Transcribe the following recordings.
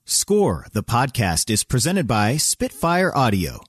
Score, the podcast, is presented by Spitfire Audio.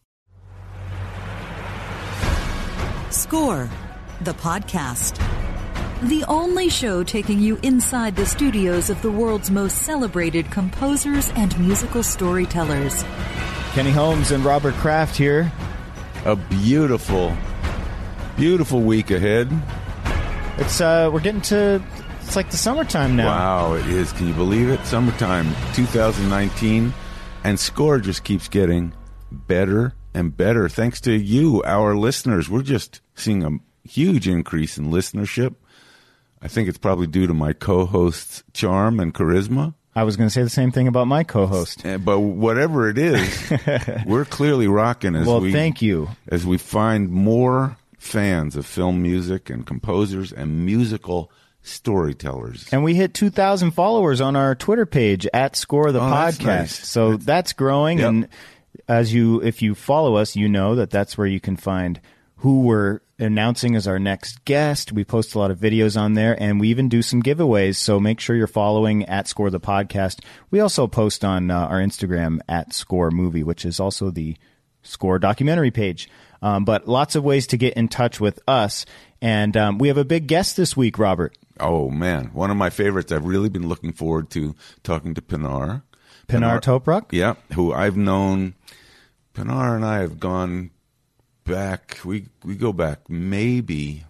Score, the podcast. The only show taking you inside the studios of the world's most celebrated composers and musical storytellers. Kenny Holmes and Robert Kraft here. A beautiful, beautiful week ahead. We're getting to, it's like the summertime now. Wow, it is. Can you believe it? Summertime 2019. And Score just keeps getting better and better. Thanks to you, our listeners. We're just seeing a huge increase in listenership. I think it's probably due to my co-host's charm and charisma. I was going to say the same thing about my co-host. But whatever it is, we're clearly rocking thank you. As we find more fans of film music and composers and musical storytellers. And we hit 2,000 followers on our Twitter page at Score the Podcast. That's nice. So that's growing. Yep. And if you follow us, you know that's where you can find who we're announcing as our next guest. We post a lot of videos on there, and we even do some giveaways, so make sure you're following at Score the Podcast. We also post on our Instagram at Score Movie, which is also the Score documentary page. But lots of ways to get in touch with us, and we have a big guest this week, Robert. Oh, man. One of my favorites. I've really been looking forward to talking to Pinar. Pinar Toprak? Yeah, who I've known. Pinar and I have gone back, we go back maybe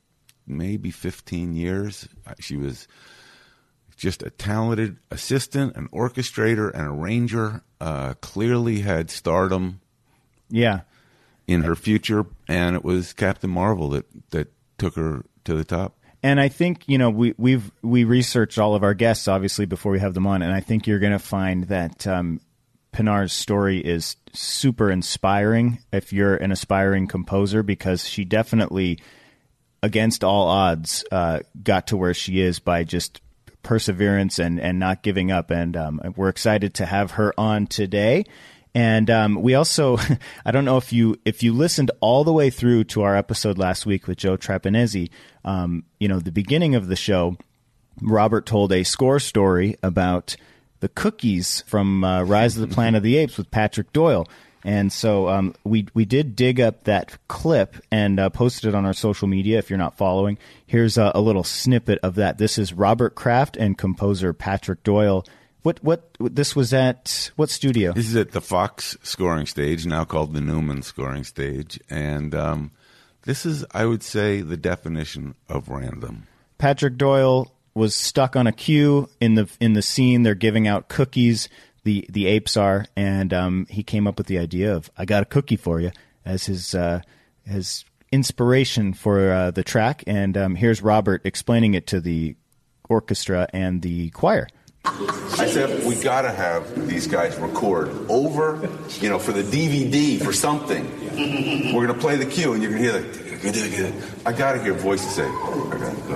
15 years. She was just a talented assistant, an orchestrator, an arranger, clearly had stardom in her future, and it was Captain Marvel that took her to the top. And I think, we researched all of our guests, obviously, before we have them on, and I think you're going to find that Pinar's story is super inspiring if you're an aspiring composer, because she definitely, against all odds, got to where she is by just perseverance and not giving up. And we're excited to have her on today. And we also, I don't know if you listened all the way through to our episode last week with Joe Trapanese, the beginning of the show, Robert told a Score story about the cookies from Rise of the Planet of the Apes with Patrick Doyle. And so we did dig up that clip and posted it on our social media if you're not following. Here's a little snippet of that. This is Robert Kraft and composer Patrick Doyle. What this was at what studio? This is at the Fox scoring stage, now called the Newman scoring stage. And this is, I would say, the definition of random. Patrick Doyle was stuck on a queue in the scene. They're giving out cookies. The apes are, and he came up with the idea of "I got a cookie for you" as his inspiration for the track. And here's Robert explaining it to the orchestra and the choir. I said, we got to have these guys record over, for the DVD, for something. We're going to play the cue, and you're going to hear I got to hear voices say, I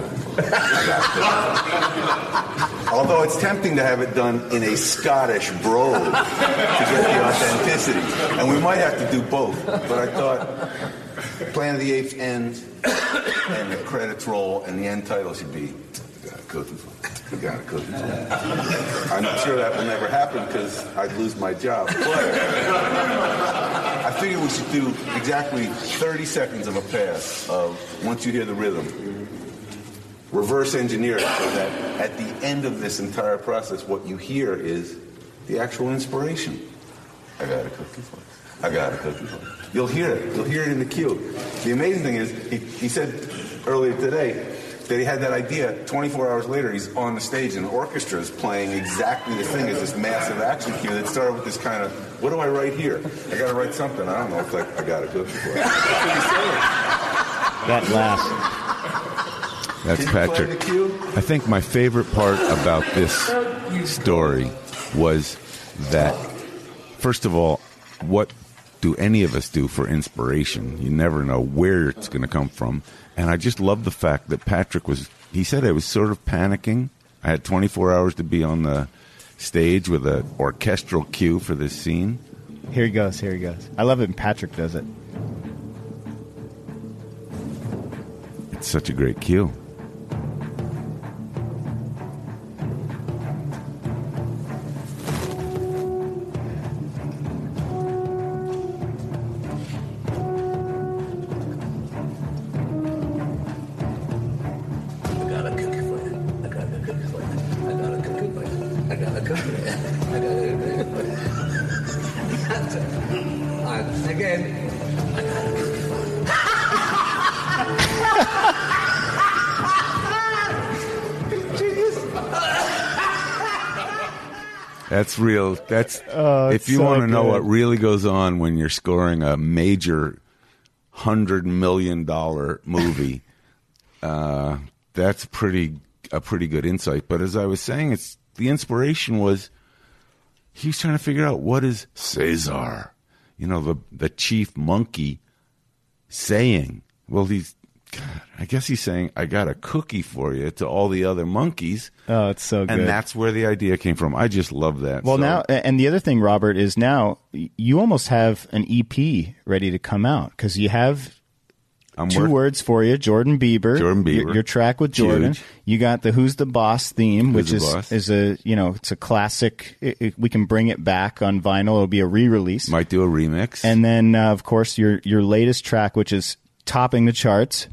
got it. Although it's tempting to have it done in a Scottish brogue to get the authenticity. And we might have to do both. But I thought Planet of the Apes ends, and the credits roll, and the end title should be, I got a cookie for you. I got a cookie for you. I'm sure that will never happen because I'd lose my job. But I figured we should do exactly 30 seconds of a pass of, once you hear the rhythm, reverse engineer it so that at the end of this entire process, what you hear is the actual inspiration. I got a cookie for you. I got a cookie for you. You'll hear it. You'll hear it in the cue. The amazing thing is, he said earlier today that he had that idea. 24 hours later, he's on the stage and the orchestra is playing exactly the thing as this massive action cue that started with this kind of, what do I write here? I got to write something. I don't know. It's like, I got a cookie for you. That last. That's Patrick. I think my favorite part about this story was that, first of all, what do any of us do for inspiration? You never know where it's going to come from. And I just love the fact that Patrick he said I was sort of panicking. I had 24 hours to be on the stage with an orchestral cue for this scene. Here he goes. I love it when Patrick does it. It's such a great cue. Again. That's real. That's if you so want to know good. what really goes on when you're scoring a major $100 million movie. That's a pretty good insight. But as I was saying, the inspiration was he was trying to figure out what is Caesar, the chief monkey saying. Well, I guess he's saying, I got a cookie for you to all the other monkeys. Oh, it's so good. And that's where the idea came from. I just love that. Well, So- now, and the other thing, Robert, is now you almost have an EP ready to come out because you have two words for you, Jordan Bieber. Your track with Jordan. Huge. You got the Who's the Boss theme, Who's which the is Boss? it's a classic. We can bring it back on vinyl. It'll be a re-release. Might do a remix. And then, of course, your latest track, which is topping the charts.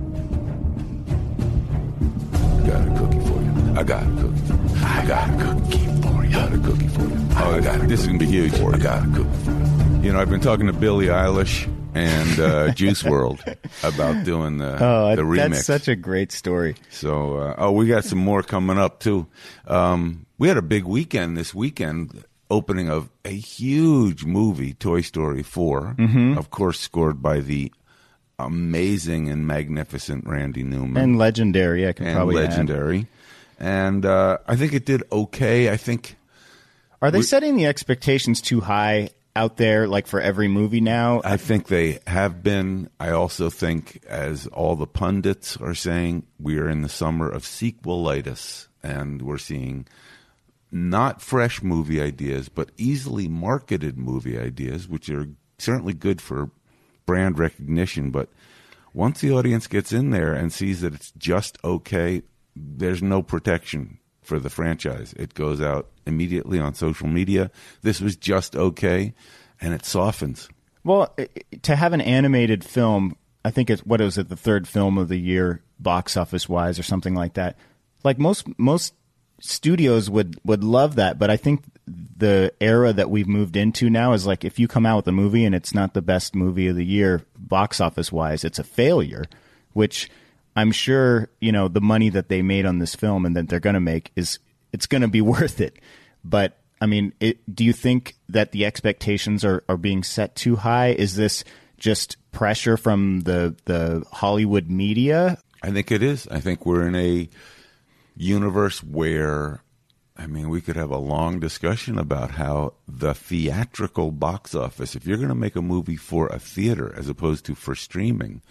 Got a cookie for you. I got a cookie for you. I got a cookie for you. Got a cookie for you. Oh, this is going to be huge. I got a cookie for you. I've been talking to Billie Eilish and Juice WRLD about doing the remix. That's such a great story. So, we got some more coming up, too. We had a big weekend this weekend, opening of a huge movie, Toy Story 4, of course, scored by the amazing and magnificent Randy Newman. And legendary, I can And probably add. legendary. And I think it did okay. I think... Are they setting the expectations too high out there, like for every movie now? I think they have been. I also think, as all the pundits are saying, we are in the summer of sequelitis, and we're seeing not fresh movie ideas, but easily marketed movie ideas, which are certainly good for brand recognition. But once the audience gets in there and sees that it's just okay, there's no protection for the franchise. It goes out immediately on social media. This was just okay, and it softens. Well, to have an animated film, I think it's, what is it, the third film of the year, box office wise, or something like that. Like most studios would love that, but I think the era that we've moved into now is like, if you come out with a movie and it's not the best movie of the year, box office wise, it's a failure, which I'm sure, the money that they made on this film and that they're going to make it's going to be worth it. But I mean, do you think that the expectations are being set too high? Is this just pressure from the Hollywood media? I think it is. I think we're in a universe where, we could have a long discussion about how the theatrical box office, if you're going to make a movie for a theater as opposed to for streaming,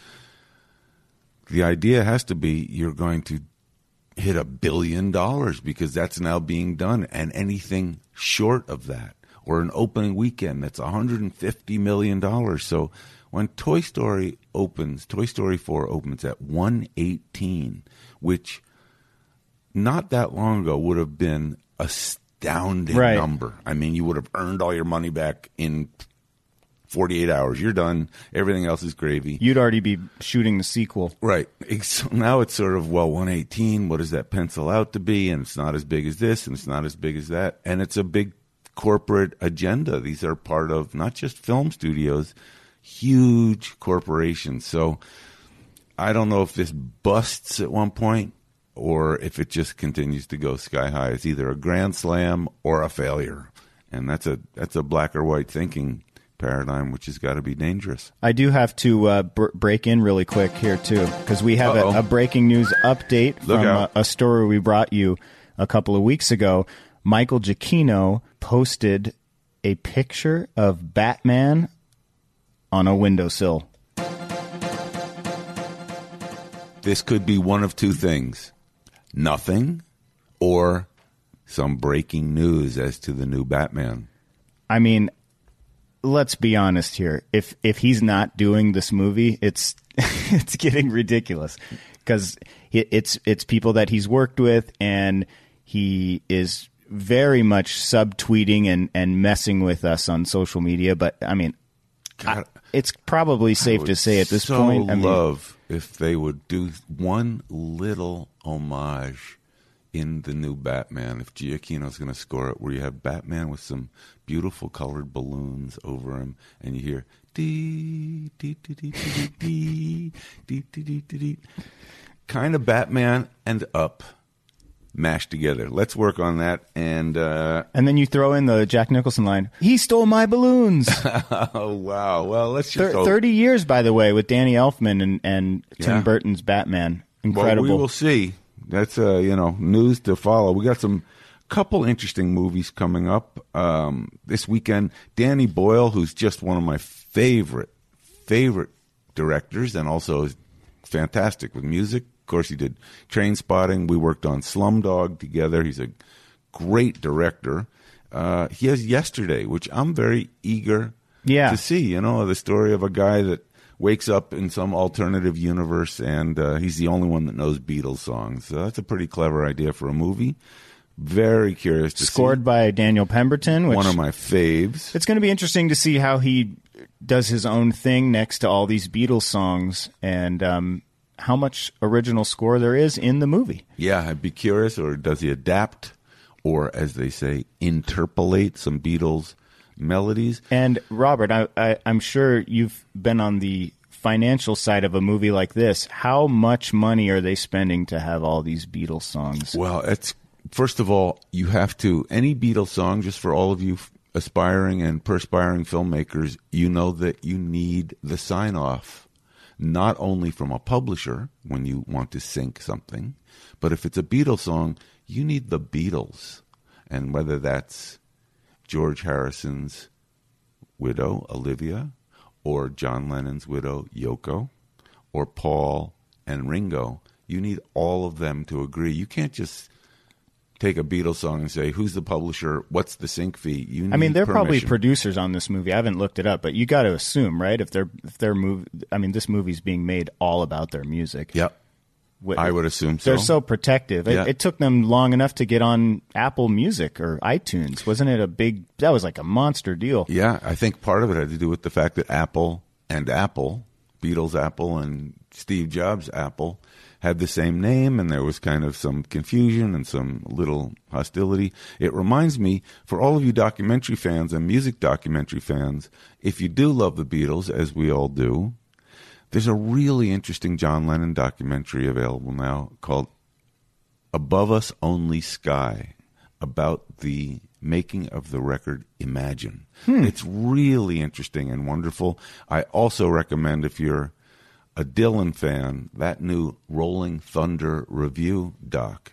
the idea has to be you're going to hit $1 billion because that's now being done. And anything short of that, or an opening weekend that's $150 million. So when Toy Story 4 opens at 118, which not that long ago would have been astounding number. You would have earned all your money back in 48 hours. You're done. Everything else is gravy. You'd already be shooting the sequel. Right. Now it's sort of, 118, what does that pencil out to be? And it's not as big as this, and it's not as big as that. And it's a big corporate agenda. These are part of not just film studios, huge corporations. So I don't know if this busts at one point or if it just continues to go sky high. It's either a grand slam or a failure. And that's a black or white thinking paradigm, which has got to be dangerous. I do have to break in really quick here, too, because we have a breaking news update from a story we brought you a couple of weeks ago. Michael Giacchino posted a picture of Batman on a windowsill. This could be one of two things. Nothing, or some breaking news as to the new Batman. Let's be honest here. If he's not doing this movie, it's it's getting ridiculous because it's people that he's worked with, and he is very much subtweeting and messing with us on social media. But it's probably safe to say at this point. Love if they would do one little homage in the new Batman, if Giacchino's going to score it, where you have Batman with some beautiful colored balloons over him, and you hear dee dee dee dee dee dee dee dee dee dee, kind of Batman and Up mashed together. Let's work on that, and then you throw in the Jack Nicholson line, "He stole my balloons." Oh wow! Well, let's just 30 years, by the way, with Danny Elfman and Tim Burton's Batman. Incredible. Well, we will see. That's news to follow. We got some couple interesting movies coming up this weekend. Danny Boyle, who's just one of my favorite directors, and also is fantastic with music. Of course, he did Trainspotting. We worked on Slumdog together. He's a great director. He has Yesterday, which I'm very eager to see. The story of a guy that wakes up in some alternative universe, and he's the only one that knows Beatles songs. So that's a pretty clever idea for a movie. Very curious to see. Scored by Daniel Pemberton. One of my faves. It's going to be interesting to see how he does his own thing next to all these Beatles songs, and how much original score there is in the movie. Yeah, I'd be curious. Or does he adapt, or as they say, interpolate some Beatles melodies? And Robert, I'm sure you've been on the financial side of a movie like this. How much money are they spending to have all these Beatles songs? Well, first of all, you have to, any Beatles song, just for all of you aspiring and perspiring filmmakers, you know that you need the sign-off, not only from a publisher when you want to sync something, but if it's a Beatles song, you need the Beatles. And whether that's George Harrison's widow, Olivia, or John Lennon's widow, Yoko, or Paul and Ringo, you need all of them to agree. You can't just take a Beatles song and say, who's the publisher, what's the sync fee? You need they're permission. Probably producers on this movie. I haven't looked it up, but you got to assume, right? If they're this movie's being made all about their music. Yep. I would assume so. They're so protective. Yeah. It took them long enough to get on Apple Music or iTunes. Wasn't it that was like a monster deal. Yeah, I think part of it had to do with the fact that Apple, Beatles Apple and Steve Jobs Apple, had the same name, and there was kind of some confusion and some little hostility. It reminds me, for all of you documentary fans and music documentary fans, if you do love the Beatles, as we all do, there's a really interesting John Lennon documentary available now called Above Us Only Sky, about the making of the record Imagine. It's really interesting and wonderful. I also recommend, if you're a Dylan fan, that new Rolling Thunder Review doc,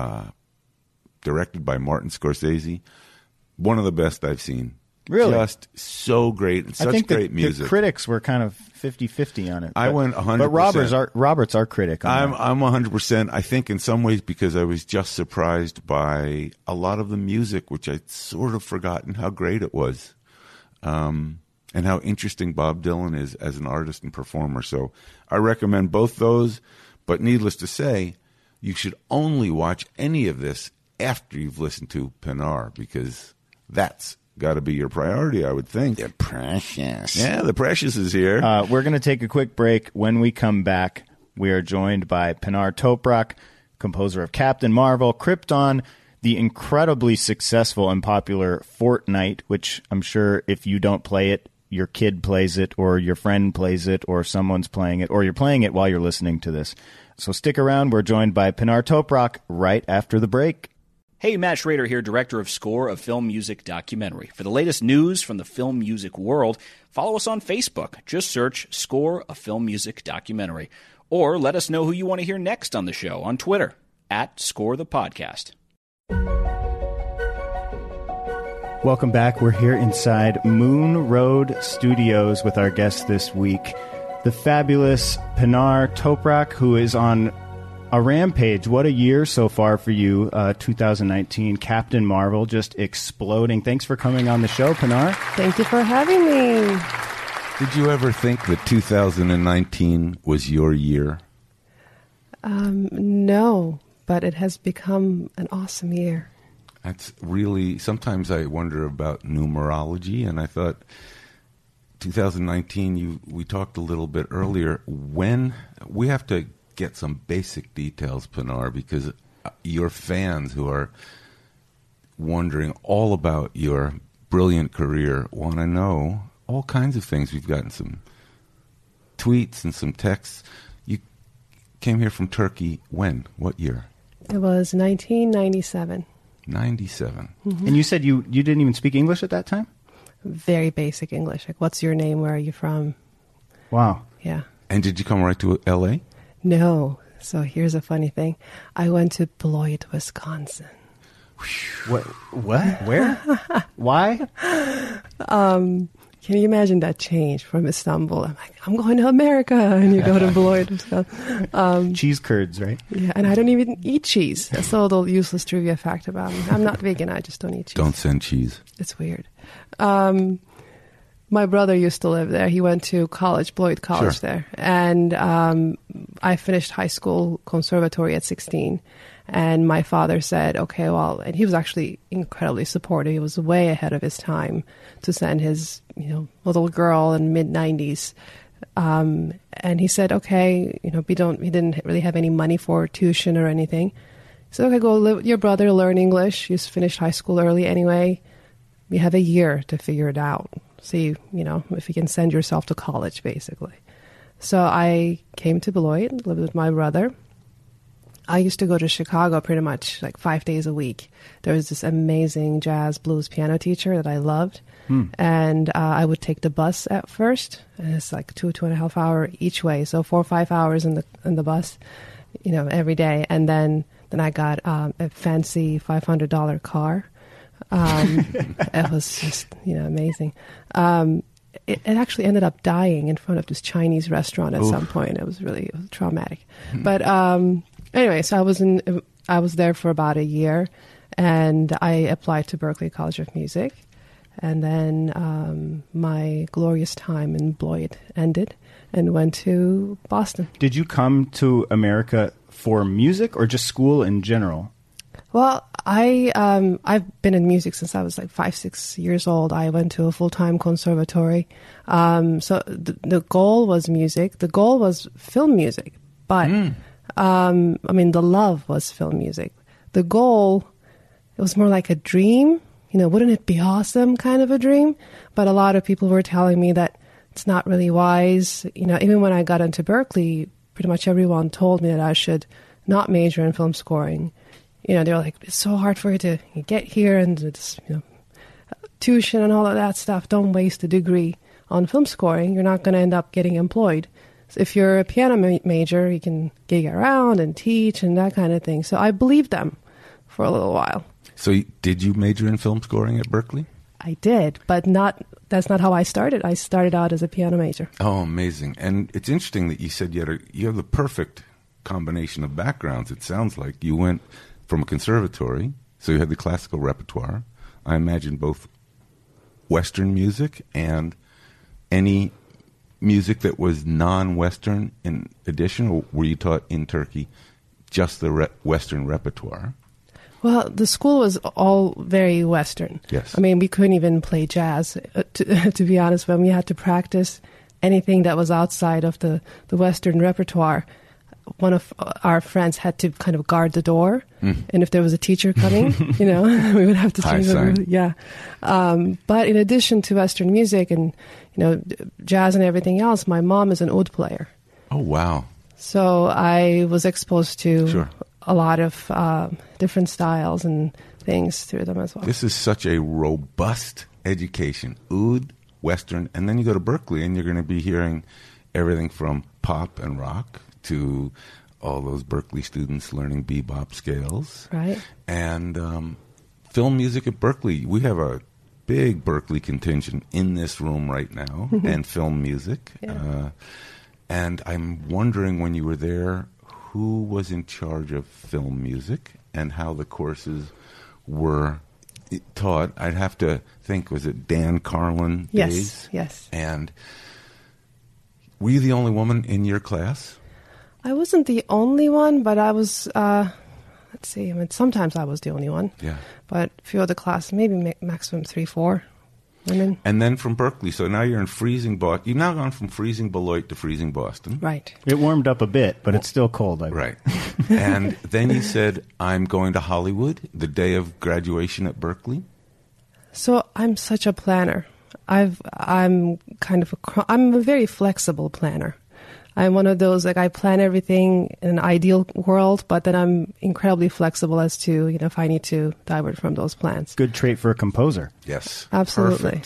directed by Martin Scorsese, one of the best I've seen. Really? Just so great and such great music. The critics were kind of 50-50 on it. I went 100%. But Robert's our critic on that. I'm 100%. I think in some ways because I was just surprised by a lot of the music, which I'd sort of forgotten how great it was. And how interesting Bob Dylan is as an artist and performer. So I recommend both those. But needless to say, you should only watch any of this after you've listened to Pinar, because that's got to be your priority, I would think. The Precious. Yeah, the Precious is here. We're going to take a quick break. When we come back, we are joined by Pinar Toprak, composer of Captain Marvel, Krypton, the incredibly successful and popular Fortnite, which I'm sure if you don't play it, your kid plays it, or your friend plays it, or someone's playing it, or you're playing it while you're listening to this. So stick around. We're joined by Pinar Toprak right after the break. Hey, Matt Schrader here, director of Score, a film music documentary. For the latest news from the film music world, follow us on Facebook. Just search Score, a film music documentary. Or let us know who you want to hear next on the show on Twitter, @ScoreThePodcast. Welcome back. We're here inside Moon Road Studios with our guest this week, the fabulous Pinar Toprak, who is on a rampage. What a year so far for you, 2019. Captain Marvel just exploding. Thanks for coming on the show, Pinar. Thank you for having me. Did you ever think that 2019 was your year? No, but it has become an awesome year. That's really, sometimes I wonder about numerology, and I thought 2019, we talked a little bit earlier, when we have to get some basic details, Pinar, because your fans who are wondering all about your brilliant career want to know all kinds of things. We've gotten some tweets and some texts. You came here from Turkey when? What year? It was 1997. 97. Mm-hmm. And you said you didn't even speak English at that time? Very basic English. Like, what's your name? Where are you from? Wow. Yeah. And did you come right to L.A.? No. So here's a funny thing. I went to Beloit, Wisconsin. What? Where? Why? Can you imagine that change from Istanbul? I'm like, I'm going to America, and you go to Beloit, Wisconsin. Cheese curds, right? Yeah, and I don't even eat cheese. That's a little useless trivia fact about me. I'm not vegan. I just don't eat cheese. Don't send cheese. It's weird. My brother used to live there. He went to college, Beloit College there. And I finished high school conservatory at 16. And my father said, okay, well, and he was actually incredibly supportive. He was way ahead of his time to send his, little girl in mid-90s. And he said, okay, he didn't really have any money for tuition or anything. He said, okay, go live with your brother, learn English. You finished high school early anyway. You have a year to figure it out. See, if you can send yourself to college, basically. So I came to Beloit, lived with my brother. I used to go to Chicago pretty much like 5 days a week. There was this amazing jazz blues piano teacher that I loved. And I would take the bus at first. And it's like 2.5 hours each way. So 4 or 5 hours in the bus, every day. And then I got a fancy $500 car. It was just, amazing. It actually ended up dying in front of this Chinese restaurant at some point. It was traumatic. But anyway, so I was there for about a year, and I applied to Berklee College of Music, and then my glorious time in Beloit ended, and went to Boston. Did you come to America for music or just school in general? Well, I've been in music since I was like 5-6 years old. I went to a full-time conservatory. So the goal was music. The goal was film music. But, the love was film music. The goal, it was more like a dream. Wouldn't it be awesome kind of a dream? But a lot of people were telling me that it's not really wise. Even when I got into Berklee, pretty much everyone told me that I should not major in film scoring. They were like, it's so hard for you to get here, and it's, tuition and all of that stuff. Don't waste a degree on film scoring. You're not going to end up getting employed. So if you're a piano major, you can gig around and teach and that kind of thing. So I believed them for a little while. So did you major in film scoring at Berklee? I did, but that's not how I started. I started out as a piano major. Oh, amazing. And it's interesting that you said you have the perfect combination of backgrounds. It sounds like you went from a conservatory, so you had the classical repertoire. I imagine both Western music and any music that was non-Western in addition, or were you taught in Turkey just the Western repertoire? Well, the school was all very Western. Yes. We couldn't even play jazz, to be honest. When we had to practice anything that was outside of the Western repertoire, one of our friends had to kind of guard the door. And if there was a teacher coming, we would have to change the room. Yeah. But in addition to Western music and, jazz and everything else, my mom is an oud player. Oh, wow. So I was exposed to a lot of different styles and things through them as well. This is such a robust education. Oud, Western, and then you go to Berklee and you're going to be hearing everything from pop and rock to all those Berklee students learning bebop scales. Right. And film music at Berklee. We have a big Berklee contingent in this room right now, and film music. Yeah. And I'm wondering, when you were there, who was in charge of film music and how the courses were taught. I'd have to think, was it Dan Carlin days? Yes. And were you the only woman in your class? I wasn't the only one, but I was, let's see, sometimes I was the only one. Yeah. But a few of the classes, maybe maximum 3-4. And then from Berkeley, so now you're in freezing Boston. You've now gone from freezing Beloit to freezing Boston. Right. It warmed up a bit, but it's still cold. Right. And then you said, I'm going to Hollywood the day of graduation at Berkeley. So I'm such a planner. I'm a very flexible planner. I'm one of those, like, I plan everything in an ideal world, but then I'm incredibly flexible as to, if I need to divert from those plans. Good trait for a composer. Yes. Absolutely.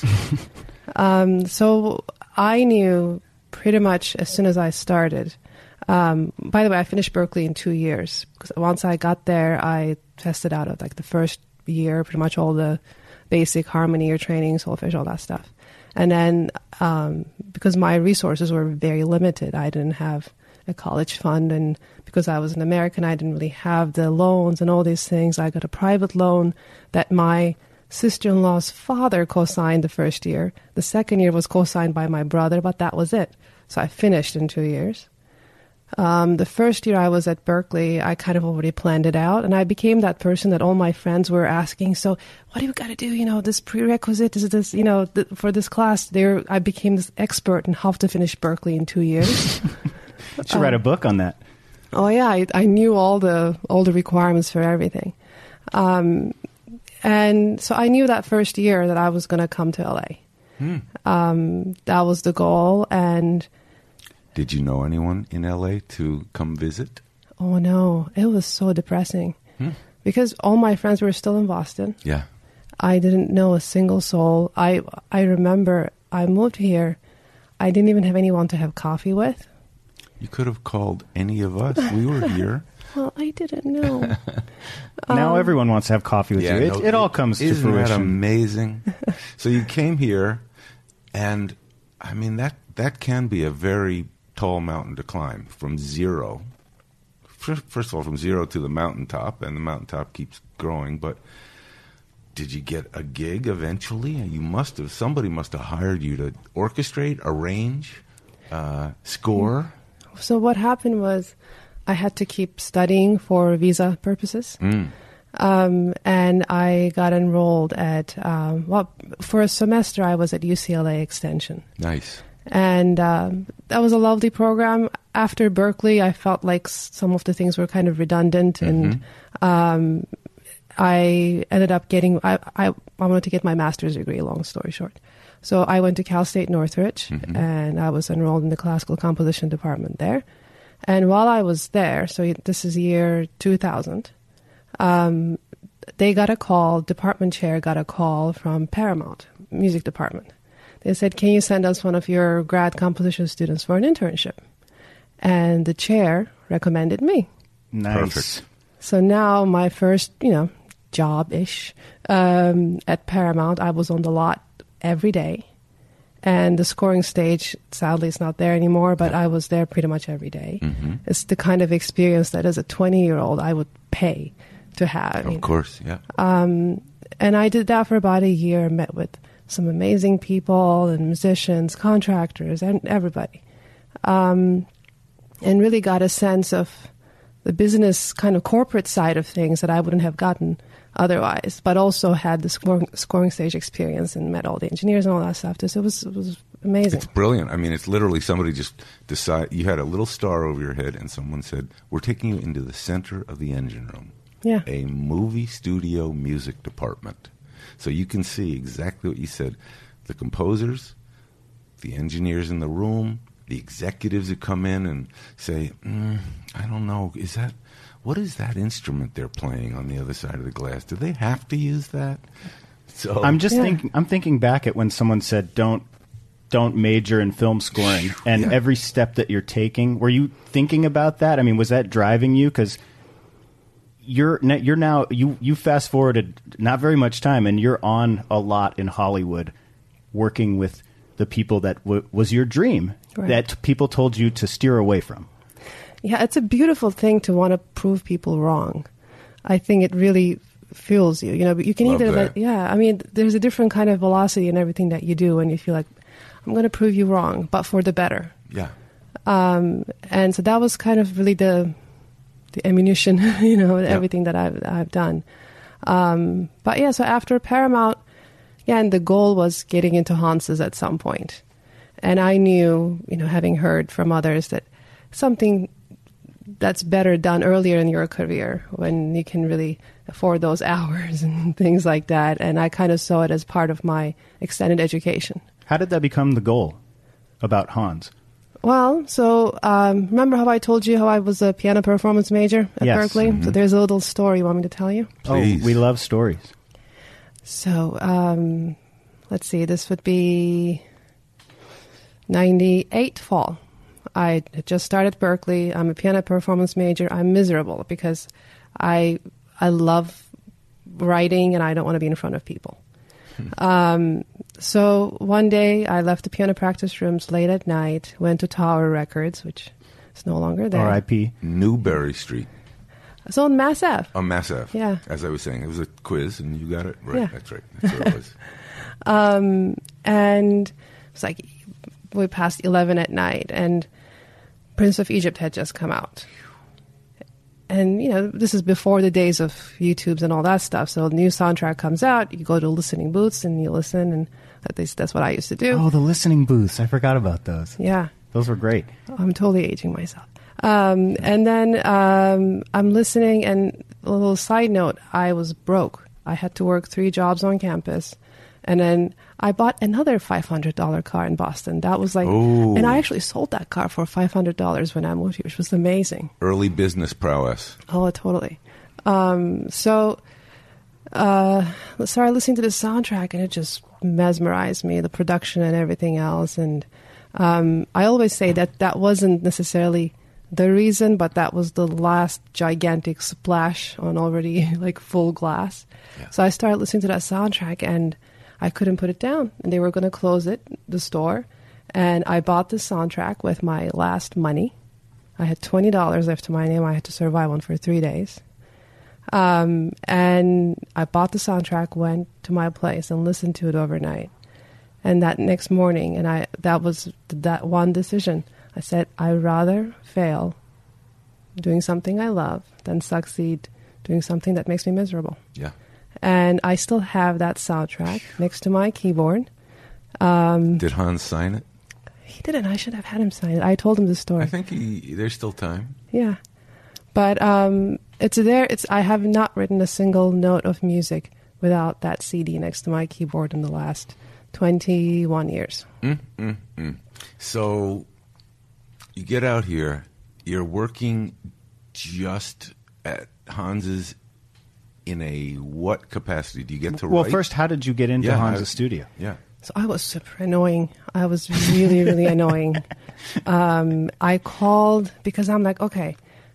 So I knew pretty much as soon as I started. By the way, I finished Berkeley in 2 years, because once I got there, I tested out of, like, the first year, pretty much all the basic harmony or training, solfege, all that stuff. And then because my resources were very limited, I didn't have a college fund, and because I was an American, I didn't really have the loans and all these things. I got a private loan that my sister-in-law's father co-signed the first year. The second year was co-signed by my brother, but that was it. So I finished in 2 years. The first year I was at Berkeley, I kind of already planned it out, and I became that person that all my friends were asking, so what do you got to do, this prerequisite, is this, for this class? I became this expert in how to finish Berkeley in 2 years. You should write a book on that. Oh yeah, I knew all the requirements for everything. And so I knew that first year that I was going to come to LA. That was the goal. And did you know anyone in LA to come visit? Oh no, it was so depressing because all my friends were still in Boston. Yeah. I didn't know a single soul. I remember I moved here. I didn't even have anyone to have coffee with. You could have called any of us. We were here. Well, I didn't know. Now everyone wants to have coffee with you. It all comes to fruition. Isn't that amazing? So you came here, and I mean, that can be a very tall mountain to climb from zero. First of all, from zero to the mountaintop, and the mountaintop keeps growing. But did you get a gig eventually? Somebody must have hired you to orchestrate, arrange, score. So what happened was I had to keep studying for visa purposes. And I got enrolled at, for a semester I was at UCLA Extension. Nice. And that was a lovely program. After Berkeley, I felt like some of the things were kind of redundant. And I ended up I wanted to get my master's degree, long story short. So I went to Cal State Northridge, and I was enrolled in the classical composition department there. And while I was there, so this is year 2000, they got a call, department chair got a call from Paramount Music Department. They said, can you send us one of your grad composition students for an internship? And the chair recommended me. Nice. Perfect. So now my first, job-ish at Paramount, I was on the lot every day. And the scoring stage, sadly, it's not there anymore, but I was there pretty much every day. It's the kind of experience that as a 20-year-old I would pay to have. Of course, yeah. And I did that for about a year, met with some amazing people and musicians, contractors, and everybody. And really got a sense of the business kind of corporate side of things that I wouldn't have gotten otherwise, but also had the scoring stage experience and met all the engineers and all that stuff. So it was amazing. It's brilliant. I mean, it's literally somebody just decided, you had a little star over your head and someone said, we're taking you into the center of the engine room. Yeah. A movie studio music department. So you can see exactly what you said. The composers, the engineers in the room, the executives who come in and say, I don't know, what is that instrument they're playing on the other side of the glass? Do they have to use that? So I'm thinking back at when someone said, don't major in film scoring, and every step that you're taking. Were you thinking about that? I mean, was that driving you? Because you're now you fast forwarded not very much time, and you're on a lot in Hollywood, working with the people that was your dream, that people told you to steer away from. Yeah, it's a beautiful thing to want to prove people wrong. I think it really fuels you. But you can there's a different kind of velocity in everything that you do, and you feel like, I'm going to prove you wrong, but for the better. Yeah. And so that was kind of really the ammunition, everything that I've done. But yeah, so after Paramount, Yeah, and the goal was getting into Hans's at some point. And I knew, having heard from others, that something that's better done earlier in your career when you can really afford those hours and things like that. And I kind of saw it as part of my extended education. How did that become the goal about Hans? Well, so remember how I told you how I was a piano performance major at Berkeley? Mm-hmm. So there's a little story you want me to tell you? Please. Oh, we love stories. So let's see, this would be 98 fall. I had just started Berkeley. I'm a piano performance major. I'm miserable because I love writing and I don't want to be in front of people. So one day I left the piano practice rooms late at night, went to Tower Records, which is no longer there. R.I.P. Newberry Street. So on Mass Ave. On Mass Ave. Yeah. As I was saying, it was a quiz and you got it right. Yeah. That's right. That's what it was. And it's like we passed 11 at night and Prince of Egypt had just come out. And, this is before the days of YouTubes and all that stuff. So the new soundtrack comes out, you go to listening booths and you listen, and at least that's what I used to do. Oh, the listening booths. I forgot about those. Yeah. Those were great. I'm totally aging myself. And then I'm listening, and a little side note, I was broke. I had to work 3 jobs on campus. And then I bought another $500 car in Boston. That was and I actually sold that car for $500 when I moved here, which was amazing. Early business prowess. Oh, totally. So I started listening to the soundtrack, and it just mesmerized me, the production and everything else. And I always say that wasn't necessarily the reason, but that was the last gigantic splash on already full glass. Yeah. So I started listening to that soundtrack, and I couldn't put it down. And they were going to close the store. And I bought the soundtrack with my last money. I had $20 left to my name. I had to survive on for 3 days. And I bought the soundtrack, went to my place, and listened to it overnight. And that next morning, that was that one decision. I said, I'd rather fail doing something I love than succeed doing something that makes me miserable. Yeah. And I still have that soundtrack next to my keyboard. Did Hans sign it? He didn't. I should have had him sign it. I told him the story. I think there's still time. Yeah. But it's there. I have not written a single note of music without that CD next to my keyboard in the last 21 years. So you get out here, you're working just at Hans's in a what capacity? Do you get to write? Well, first, how did you get into Hans's studio? Yeah. So I was super annoying. I was really, really annoying. I called because I'm like, okay,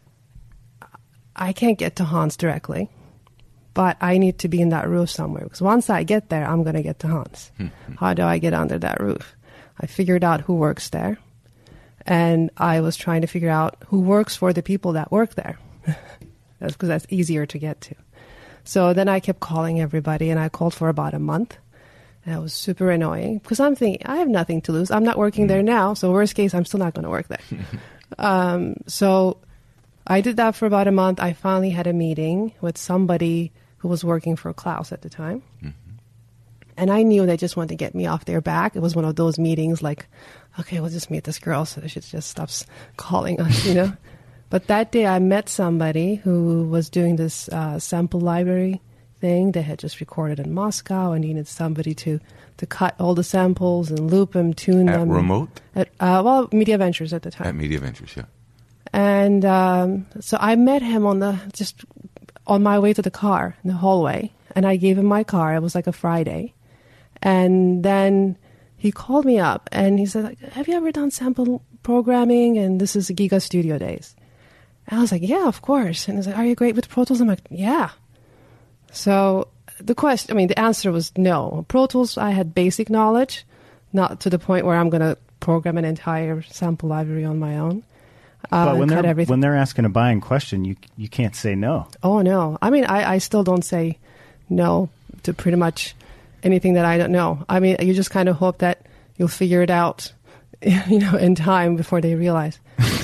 I can't get to Hans directly, but I need to be in that roof somewhere. Because once I get there, I'm going to get to Hans. How do I get under that roof? I figured out who works there. And I was trying to figure out who works for the people that work there. That's because that's easier to get to. So then I kept calling everybody, and I called for about a month. And it was super annoying because I'm thinking, I have nothing to lose. I'm not working there now, so worst case, I'm still not going to work there. So I did that for about a month. I finally had a meeting with somebody who was working for Klaus at the time. And I knew they just wanted to get me off their back. It was one of those meetings like, okay, we'll just meet this girl so she just stops calling us, But that day I met somebody who was doing this sample library thing. They had just recorded in Moscow and needed somebody to cut all the samples and loop them, tune them. At Remote? Well, Media Ventures at the time. At Media Ventures, yeah. And so I met him just on my way to the car in the hallway. And I gave him my car. It was like a Friday. And then he called me up and he said, have you ever done sample programming? And this is Giga Studio days. And I was like, yeah, of course. And he's like, are you great with Pro Tools? I'm like, yeah. So the answer was no. Pro Tools, I had basic knowledge, not to the point where I'm going to program an entire sample library on my own. But when they're asking a buying question, you can't say no. Oh, no. I mean, I still don't say no to pretty much anything that I don't know. I mean, you just kind of hope that you'll figure it out, in time before they realize.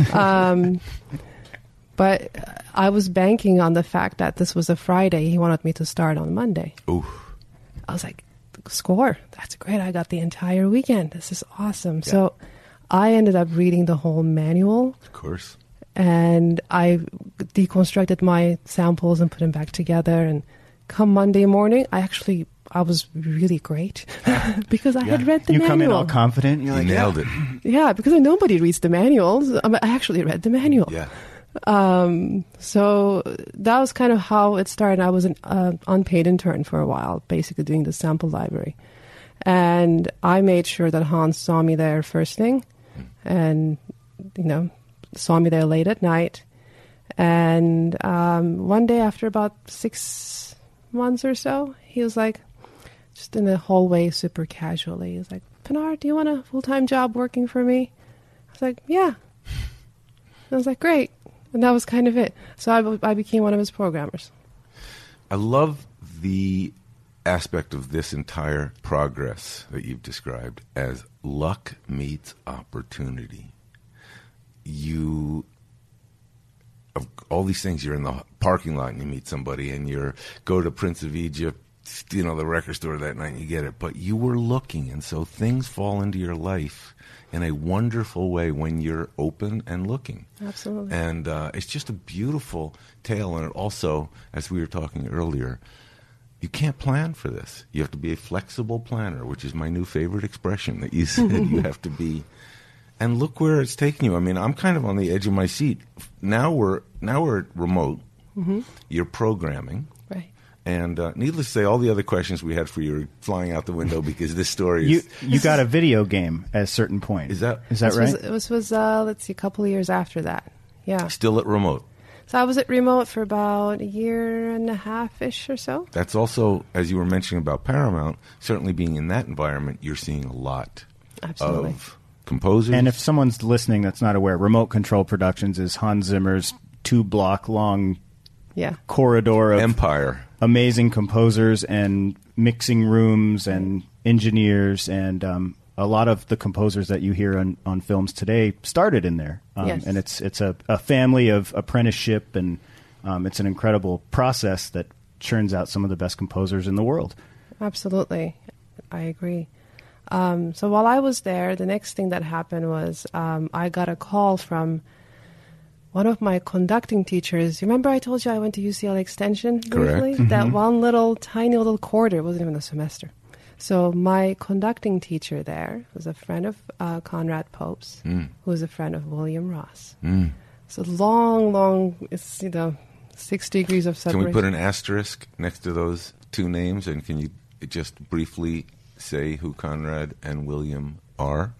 But I was banking on the fact that this was a Friday. He wanted me to start on Monday. Oof. I was like, score. That's great. I got the entire weekend. This is awesome. Yeah. So I ended up reading the whole manual. Of course. And I deconstructed my samples and put them back together. And come Monday morning, I was really great because I had read the manual. You come in all confident. You're like, nailed it. Yeah, because nobody reads the manuals. I actually read the manual. Yeah. So that was kind of how it started. I was an unpaid intern for a while, basically doing the sample library. And I made sure that Hans saw me there first thing and, saw me there late at night. And one day after about 6 months or so, he was like, just in the hallway, super casually, he was like, Pinar, do you want a full-time job working for me? I was like, yeah. I was like, great. And that was kind of it. So I became one of his programmers. I love the aspect of this entire progress that you've described as luck meets opportunity. Of all these things, you're in the parking lot and you meet somebody and you go to Prince of Egypt, the record store that night and you get it. But you were looking, and so things fall into your life in a wonderful way when you're open and looking. Absolutely. And it's just a beautiful tale. And it also, as we were talking earlier, you can't plan for this. You have to be a flexible planner, which is my new favorite expression that you said. You have to be. And look where it's taking you. I mean, I'm kind of on the edge of my seat. Now we're remote. Mm-hmm. You're programming. Right. And needless to say, all the other questions we had for you are flying out the window because this story is... You got a video game at a certain point. Is that right? This was let's see, a couple of years after that. Yeah. Still at remote. So I was at remote for about a year and a half-ish or so. That's also, as you were mentioning about Paramount, certainly being in that environment, you're seeing a lot Absolutely. Of composers. And if someone's listening that's not aware, Remote Control Productions is Hans Zimmer's 2-block long corridor of empire. Amazing composers and mixing rooms and engineers, and a lot of the composers that you hear on films today started in there. Yes. And it's a family of apprenticeship, and it's an incredible process that churns out some of the best composers in the world. Absolutely. I agree. So while I was there, the next thing that happened was I got a call from one of my conducting teachers. Remember I told you I went to UCLA Extension briefly? Correct. That one tiny little quarter, it wasn't even a semester. So my conducting teacher there was a friend of Conrad Pope's, who was a friend of William Ross. So long, it's 6 degrees of separation. Can we put an asterisk next to those two names, and can you just briefly say who Conrad and William are?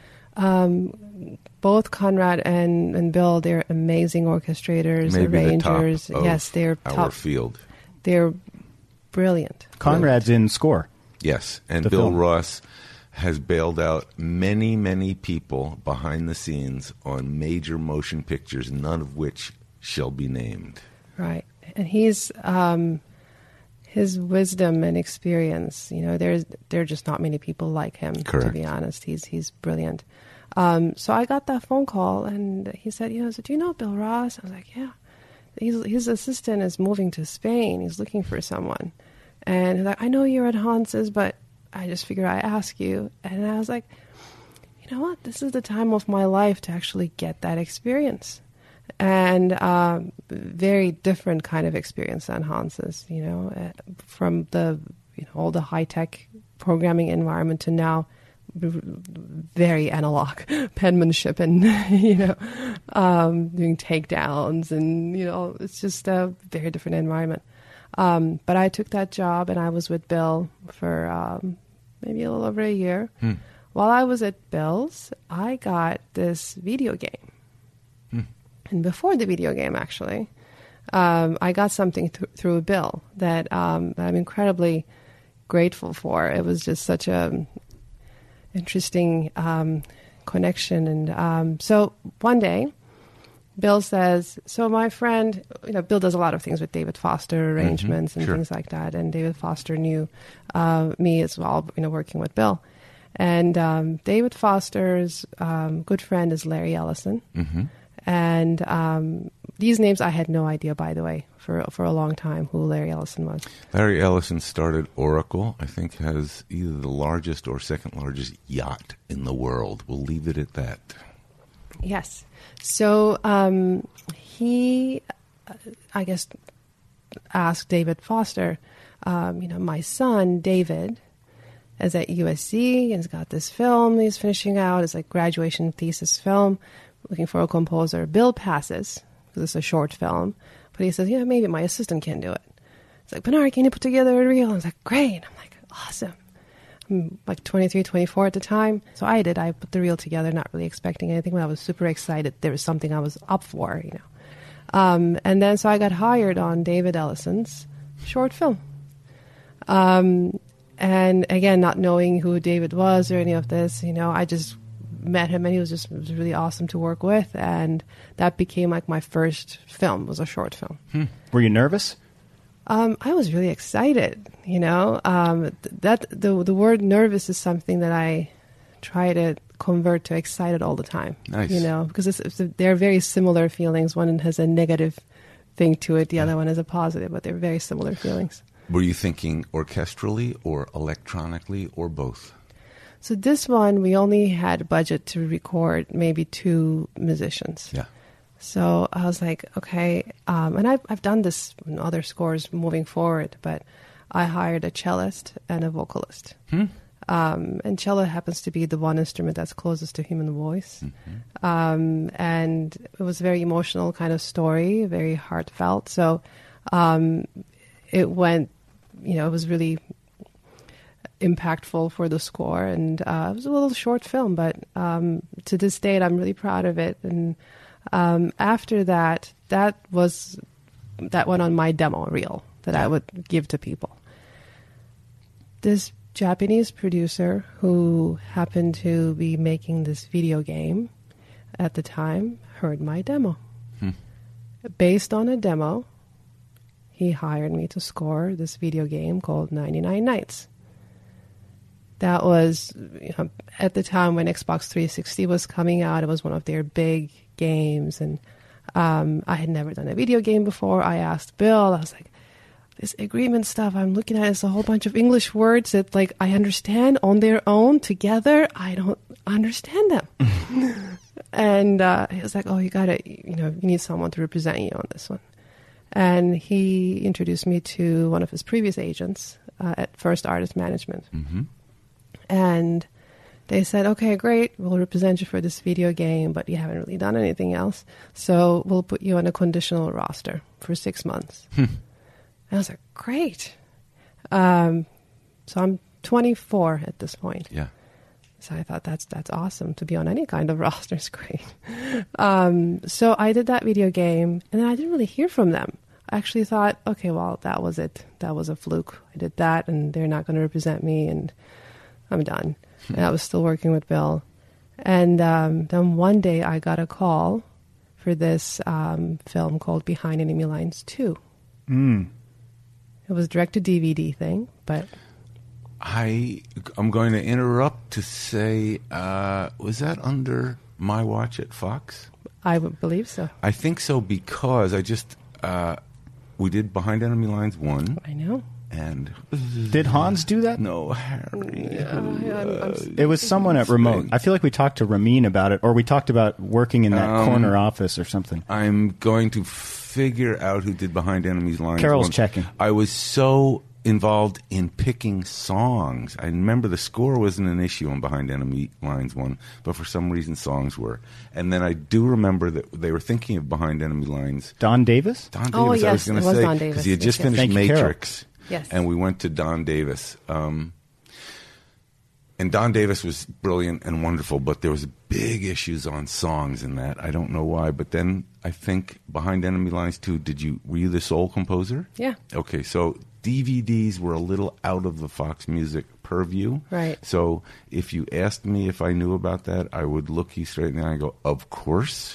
Both Conrad and Bill, they're amazing orchestrators, maybe arrangers. The top yes, they're our top. Field. They're brilliant. Conrad's in Score. Yes, and The Bill film. Ross has bailed out many, many people behind the scenes on major motion pictures, none of which shall be named. Right, and he's his wisdom and experience. There are just not many people like him. Correct. To be honest, he's brilliant. So I got that phone call, and he said, do you know Bill Ross? I was like, yeah. His assistant is moving to Spain. He's looking for someone. And he's like, I know you're at Hans's, but I just figured I'd ask you. And I was like, you know what? This is the time of my life to actually get that experience. And very different kind of experience than Hans's, from the all the high-tech programming environment to now very analog penmanship and doing takedowns, and it's just a very different environment. But I took that job, and I was with Bill for maybe a little over a year. While I was at Bill's, I got this video game. And before the video game, actually, I got something through a Bill that I'm incredibly grateful for. It was just such a interesting connection. And so one day, Bill says, so my friend, Bill does a lot of things with David Foster arrangements and things like that. And David Foster knew me as well, working with Bill. And David Foster's good friend is Larry Ellison. And these names I had no idea, by the way, for a long time who Larry Ellison was. Larry Ellison started Oracle. I think has either the largest or second largest yacht in the world. We'll leave it at that. Yes. So he, I guess, asked David Foster, my son, David, is at USC and he's got this film he's finishing out. It's like graduation thesis film, looking for a composer. Bill passes, because it's a short film. But he says, maybe my assistant can do it. It's like, Bernard, can you put together a reel? I was like, great. I'm like, awesome. I'm like 23, 24 at the time. So I did. I put the reel together, not really expecting anything, but I was super excited. There was something I was up for, And then so I got hired on David Ellison's short film. And again, not knowing who David was or any of this, I just met him and it was really awesome to work with. And that became like my first film, was a short film. Were you nervous? I was really excited, that the word nervous is something that I try to convert to excited all the time. Nice. Because they're very similar feelings. One has a negative thing to it, the other one has a positive, but they're very similar feelings. Were you thinking orchestrally or electronically or both? So this one, we only had budget to record maybe 2 musicians. Yeah. So I was like, okay, and I've done this in other scores moving forward, but I hired a cellist and a vocalist. And cello happens to be the one instrument that's closest to human voice. And it was a very emotional kind of story, very heartfelt. So it went, it was really impactful for the score. And it was a little short film, but to this date, I'm really proud of it. And after that went on my demo reel that I would give to people. This Japanese producer who happened to be making this video game at the time heard my demo. Based on a demo, he hired me to score this video game called 99 Nights. That was, at the time when Xbox 360 was coming out, it was one of their big games. And I had never done a video game before. I asked Bill, I was like, this agreement stuff I'm looking at is a whole bunch of English words that I understand on their own together. I don't understand them. And he was like, oh, you gotta, you need someone to represent you on this one. And he introduced me to one of his previous agents at First Artist Management. And they said, okay, great, we'll represent you for this video game, but you haven't really done anything else. So we'll put you on a conditional roster for 6 months. And I was like, great. So I'm 24 at this point. Yeah. So I thought that's awesome to be on any kind of roster. Is great. So I did that video game, and then I didn't really hear from them. I actually thought, okay, well, that was it. That was a fluke. I did that, and they're not going to represent me, and I'm done. And I was still working with Bill. And then one day I got a call for this film called Behind Enemy Lines 2. It was a direct-to-DVD thing, but... I'm going to interrupt to say, was that under my watch at Fox? I would believe so. I think so because we did Behind Enemy Lines 1. I know. And did Hans do that? No, Harry. It was someone at Remote. I feel like we talked to Ramin about it, or we talked about working in that corner office or something. I'm going to figure out who did Behind Enemy Lines. Carol's checking. I was so involved in picking songs. I remember the score wasn't an issue on Behind Enemy Lines 1, but for some reason songs were. And then I do remember that they were thinking of Behind Enemy Lines. Don Davis? Don Davis, oh, yes, I was going to say, because he had just finished Matrix. Yes. And we went to Don Davis. And Don Davis was brilliant and wonderful, but there was big issues on songs in that. I don't know why. But then I think Behind Enemy Lines 2, were you the sole composer? Yeah. Okay, so DVDs were a little out of the Fox Music purview. Right. So if you asked me if I knew about that, I would look you straight in the eye and go, of course.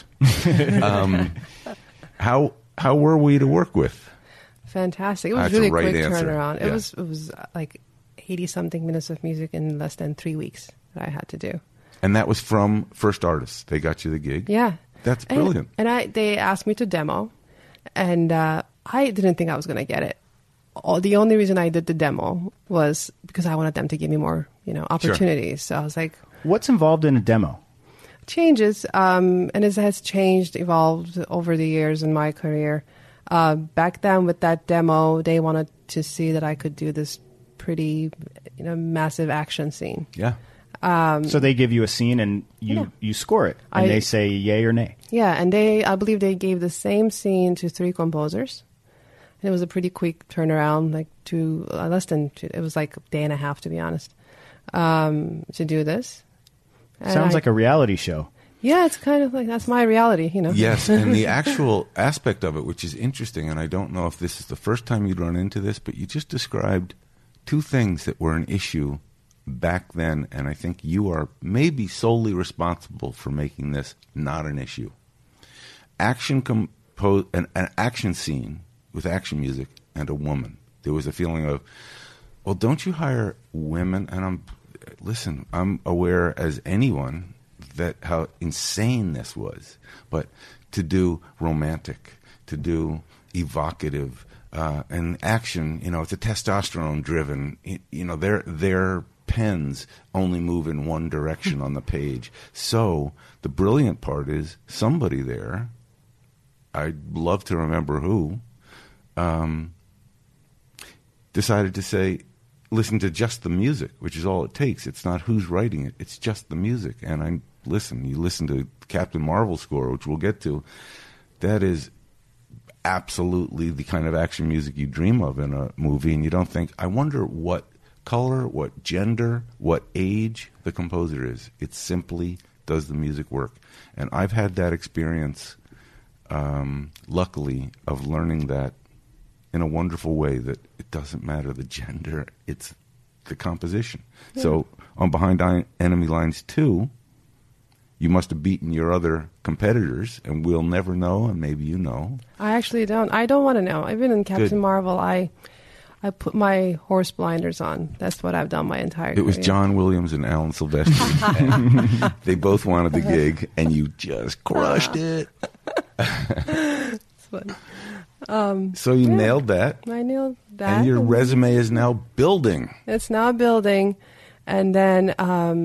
How were we to work with? Fantastic. It was That's really a right quick answer. turnaround. Yeah. It was like 80-something minutes of music in less than 3 weeks that I had to do. And that was from First Artists. They got you the gig? Yeah. That's brilliant. And they asked me to demo, and I didn't think I was going to get it. The only reason I did the demo was because I wanted them to give me more, opportunities. Sure. So I was like, what's involved in a demo? Changes, and it has changed, evolved over the years in my career. Back then with that demo, they wanted to see that I could do this pretty, massive action scene. Yeah. So they give you a scene and you score it, and they say yay or nay. Yeah, and I believe they gave the same scene to 3 composers. And it was a pretty quick turnaround, like it was like a day and a half, to be honest, to do this. And sounds like a reality show. Yeah, it's kind of like, that's my reality, Yes, and the actual aspect of it, which is interesting, and I don't know if this is the first time you'd run into this, but you just described 2 things that were an issue back then, and I think you are maybe solely responsible for making this not an issue. An action scene with action music and a woman. There was a feeling of, well, don't you hire women? And I'm aware as anyone that how insane this was. But to do romantic, to do evocative, and action, it's a testosterone-driven, their pens only move in one direction on the page. So the brilliant part is somebody there, I'd love to remember who, decided to say, listen to just the music, which is all it takes. It's not who's writing it. It's just the music. And you listen to Captain Marvel score, which we'll get to. That is absolutely the kind of action music you dream of in a movie. And you don't think, I wonder what color, what gender, what age the composer is. It simply does the music work. And I've had that experience, luckily, of learning that in a wonderful way, that it doesn't matter the gender, it's the composition. Yeah. So on Behind Enemy Lines 2, you must have beaten your other competitors, and we'll never know, and maybe you know. I actually don't. I don't want to know. Even in Captain Marvel, I put my horse blinders on. That's what I've done my entire career. It was John Williams and Alan Silvestri. And they both wanted the gig, and you just crushed it. It's funny. So you nailed that. I nailed that. And your resume is now building. It's now building. And then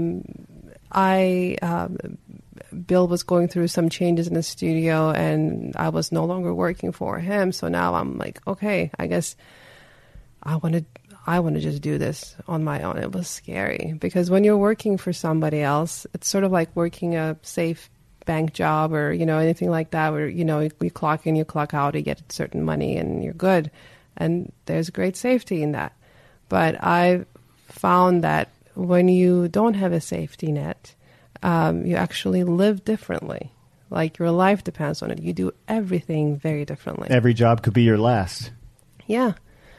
Bill was going through some changes in the studio, and I was no longer working for him. So now I'm like, okay, I guess I want to just do this on my own. It was scary because when you're working for somebody else, it's sort of like working a safe bank job or, anything like that where, you clock in, you clock out, you get certain money and you're good. And there's great safety in that. But I've found that when you don't have a safety net, you actually live differently. Like your life depends on it. You do everything very differently. Every job could be your last. Yeah.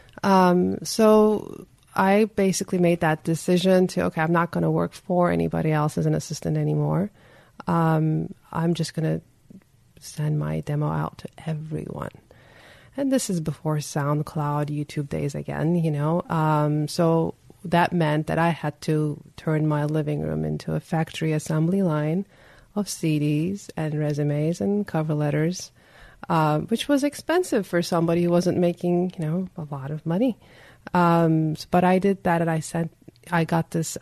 So I basically made that decision to, okay, I'm not going to work for anybody else as an assistant anymore. I'm just going to send my demo out to everyone. And this is before SoundCloud, YouTube days again, So that meant that I had to turn my living room into a factory assembly line of CDs and resumes and cover letters, which was expensive for somebody who wasn't making, a lot of money. But I did that, and I got this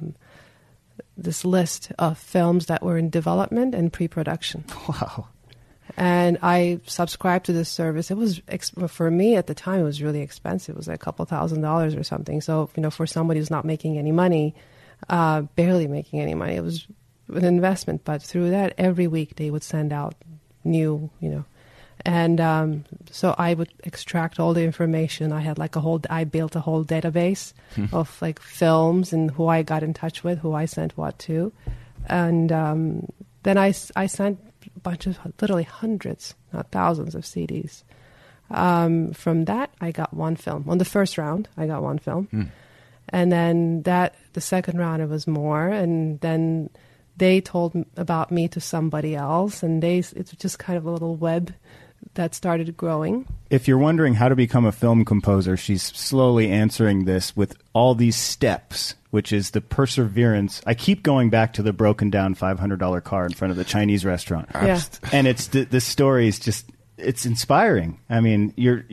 list of films that were in development and pre-production. Wow. And I subscribed to this service. It was, for me at the time, it was really expensive. It was like a couple $1,000s or something. So, for somebody who's not making any money, barely making any money, it was an investment. But through that, every week they would send out new, And so I would extract all the information. I built a whole database of like films and who I got in touch with, who I sent what to. And then I sent a bunch of, literally hundreds, not thousands of CDs. From that, I got one film. On the first round, I got one film. And then the second round, it was more. And then they told about me to somebody else. And it's just kind of a little web that started growing. If you're wondering how to become a film composer, she's slowly answering this with all these steps, which is the perseverance. I keep going back to the broken down $500 car in front of the Chinese restaurant. Yeah. And it's the story is just, it's inspiring. I mean, you're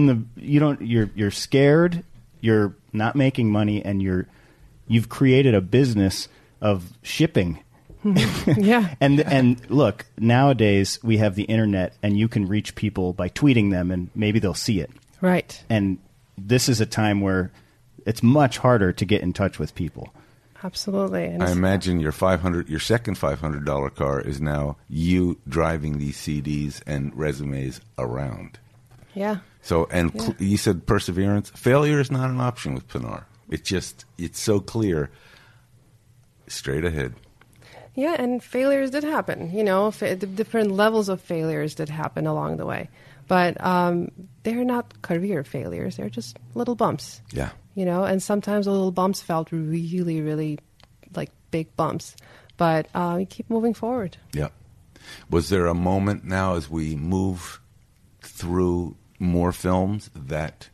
scared, you're not making money, and you've created a business of shipping. Yeah. And look, nowadays we have the internet, and you can reach people by tweeting them, and maybe they'll see it. Right. And this is a time where it's much harder to get in touch with people. Absolutely. And I imagine your second $500 car is now you driving these CDs and resumes around. Yeah. So, you said perseverance. Failure is not an option with Pinar. It's so clear. Straight ahead. Yeah, and failures did happen. The different levels of failures did happen along the way. But they're not career failures. They're just little bumps. Yeah. And sometimes the little bumps felt really, really like big bumps. But you keep moving forward. Yeah. Was there a moment now as we move through more films that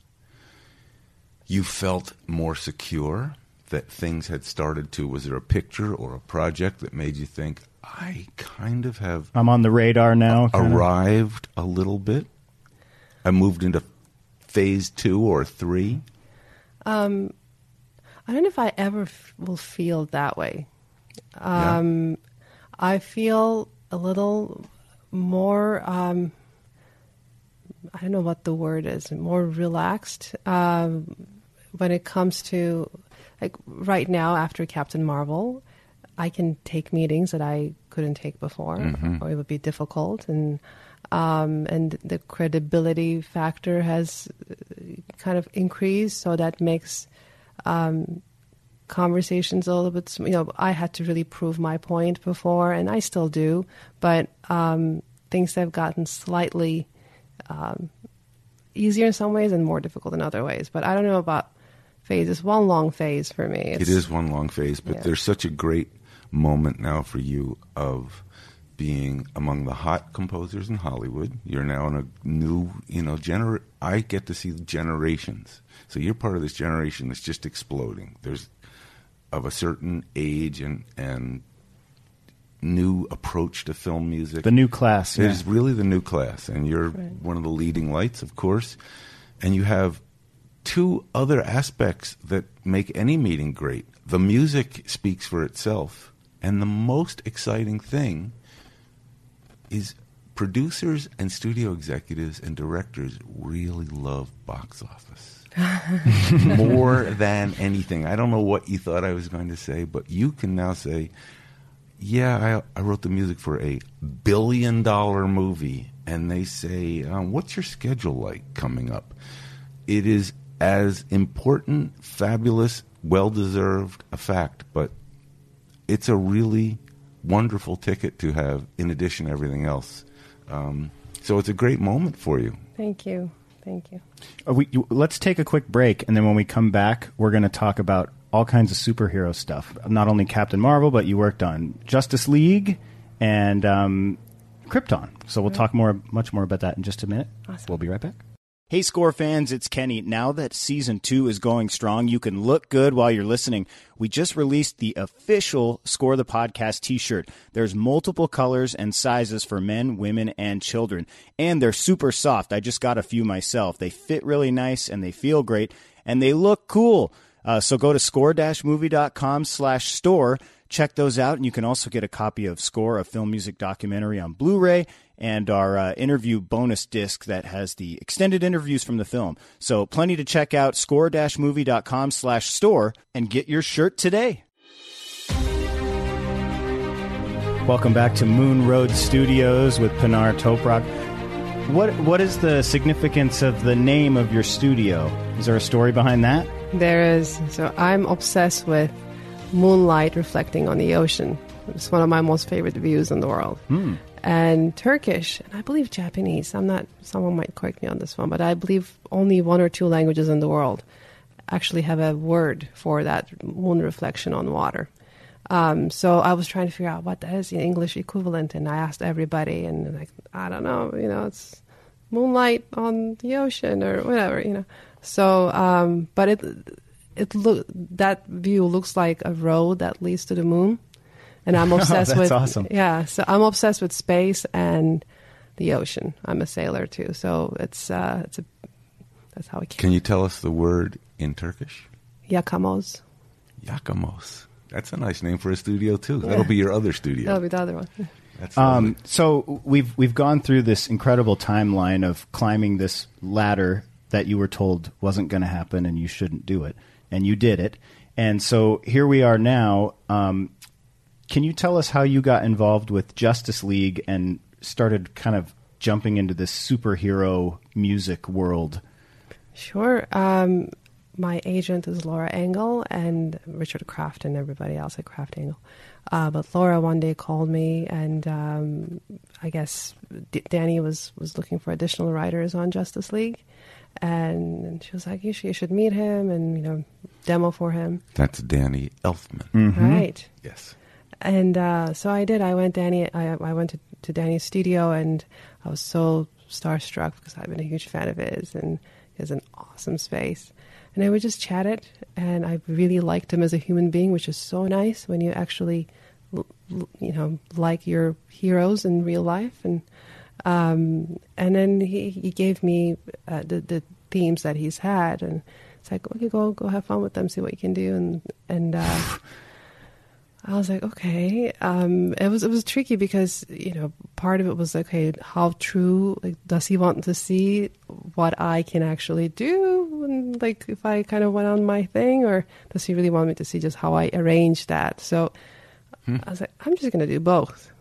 you felt more secure? That things had started to, was there a picture or a project that made you think, I kind of have... I'm on the radar now. Arrived a little bit? I moved into phase 2 or 3? I don't know if I ever will feel that way. Yeah. I feel a little more, I don't know what the word is, more relaxed when it comes to... Like right now, after Captain Marvel, I can take meetings that I couldn't take before, or it would be difficult, and the credibility factor has kind of increased, so that makes conversations a little bit. I had to really prove my point before, and I still do, but things have gotten slightly easier in some ways and more difficult in other ways. But I don't know about. It's one long phase for me. It is one long phase, but there's such a great moment now for you of being among the hot composers in Hollywood. You're now in a new, I get to see generations. So you're part of this generation that's just exploding. There's of a certain age and new approach to film music. The new class. It is really the new class, and you're one of the leading lights, of course. And you have 2 other aspects that make any meeting great. The music speaks for itself. And the most exciting thing is producers and studio executives and directors really love box office. More than anything. I don't know what you thought I was going to say, but you can now say, I wrote the music for a $1 billion movie. And they say, what's your schedule like coming up? It is as important, fabulous, well-deserved a fact, but it's a really wonderful ticket to have in addition to everything else. So it's a great moment for you. Thank you. Let's take a quick break, and then when we come back, we're going to talk about all kinds of superhero stuff. Not only Captain Marvel, but you worked on Justice League and Krypton. So we'll talk much more about that in just a minute. Awesome. We'll be right back. Hey, Score fans, it's Kenny. Now that Season 2 is going strong, you can look good while you're listening. We just released the official Score the Podcast t-shirt. There's multiple colors and sizes for men, women, and children. And they're super soft. I just got a few myself. They fit really nice, and they feel great, and they look cool. So go to score-movie.com/store. Check those out, and you can also get a copy of Score, a film music documentary on Blu-ray, and our interview bonus disc that has the extended interviews from the film. So plenty to check out, score-movie.com/store, and get your shirt today. Welcome back to Moon Road Studios with Pinar Toprak. What is the significance of the name of your studio? Is there a story behind that? There is. So I'm obsessed with moonlight reflecting on the ocean. It's one of my most favorite views in the world. And Turkish, and I believe Japanese. Someone might correct me on this one, but I believe only 1 or 2 languages in the world actually have a word for that moon reflection on water. So I was trying to figure out what that is, the English equivalent, and I asked everybody, and like, I don't know, moonlight on the ocean or whatever, So, but that view looks like a road that leads to the moon, and I'm obsessed with. That's awesome. Yeah, so I'm obsessed with space and the ocean. I'm a sailor too, so that's how it came. Can you tell us the word in Turkish? Yakamos. Yakamos. That's a nice name for a studio too. That'll be your other studio. That'll be the other one. That's so we've gone through this incredible timeline of climbing this ladder that you were told wasn't going to happen and you shouldn't do it, and you did it. And so here we are now. Can you tell us how you got involved with Justice League and started kind of jumping into this superhero music world? Sure. My agent is Laura Engel and Richard Kraft and everybody else at Kraft Engel. But Laura one day called me, and I guess Danny was looking for additional writers on Justice League. And she was like, you should meet him and, demo for him. That's Danny Elfman. Mm-hmm. Right. Yes. And so I did. I went to Danny's studio, and I was so starstruck because I've been a huge fan of his, and he has an awesome space. And I would just chat it, and I really liked him as a human being, which is so nice when you actually, like your heroes in real life. And then he gave me the themes that he's had, and it's like, okay, go have fun with them, see what you can do, and I was like, okay. It was tricky because part of it was okay, how true does he want to see what I can actually do, and if I kind of went on my thing, or does he really want me to see just how I arrange that? So I was like, I'm just going to do both.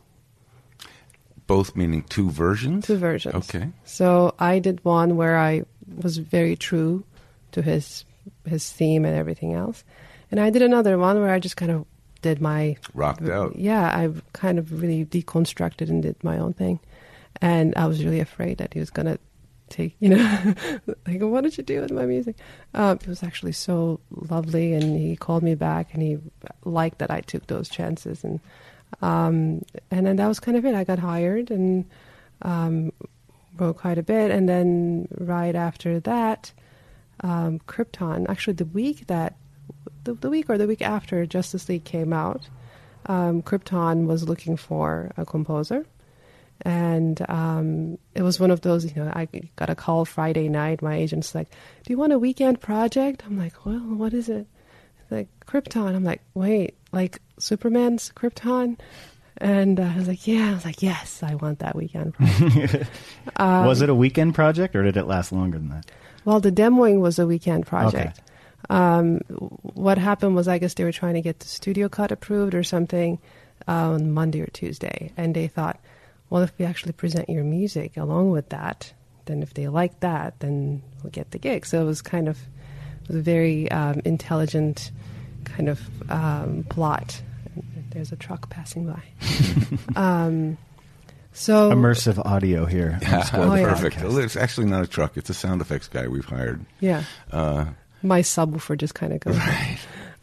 Both meaning two versions? Two versions. Okay. So I did one where I was very true to his theme and everything else, and I did another one where I just kind of did my rocked out. Yeah, I kind of really deconstructed and did my own thing, and I was really afraid that he was gonna take, what did you do with my music? It was actually so lovely, and he called me back, and he liked that I took those chances, and then that was kind of it. I got hired and wrote quite a bit, and then right after that, Krypton. Actually, the week or the week after Justice League came out, Krypton was looking for a composer. And it was one of those, I got a call Friday night. My agent's like, do you want a weekend project? I'm like, well, what is it? It's like, Krypton. I'm like, wait, like Superman's Krypton? And I was like, yeah. I was like, yes, I want that weekend project. Was it a weekend project, or did it last longer than that? Well, the demoing was a weekend project. Okay. What happened was, I guess they were trying to get the studio cut approved or something on Monday or Tuesday. And they thought, well, if we actually present your music along with that, then if they like that, then we'll get the gig. So it was a very intelligent kind of plot. There's a truck passing by. So immersive audio here. Perfect. It's actually not a truck. It's a sound effects guy we've hired. Yeah. My subwoofer just kind of goes. Right.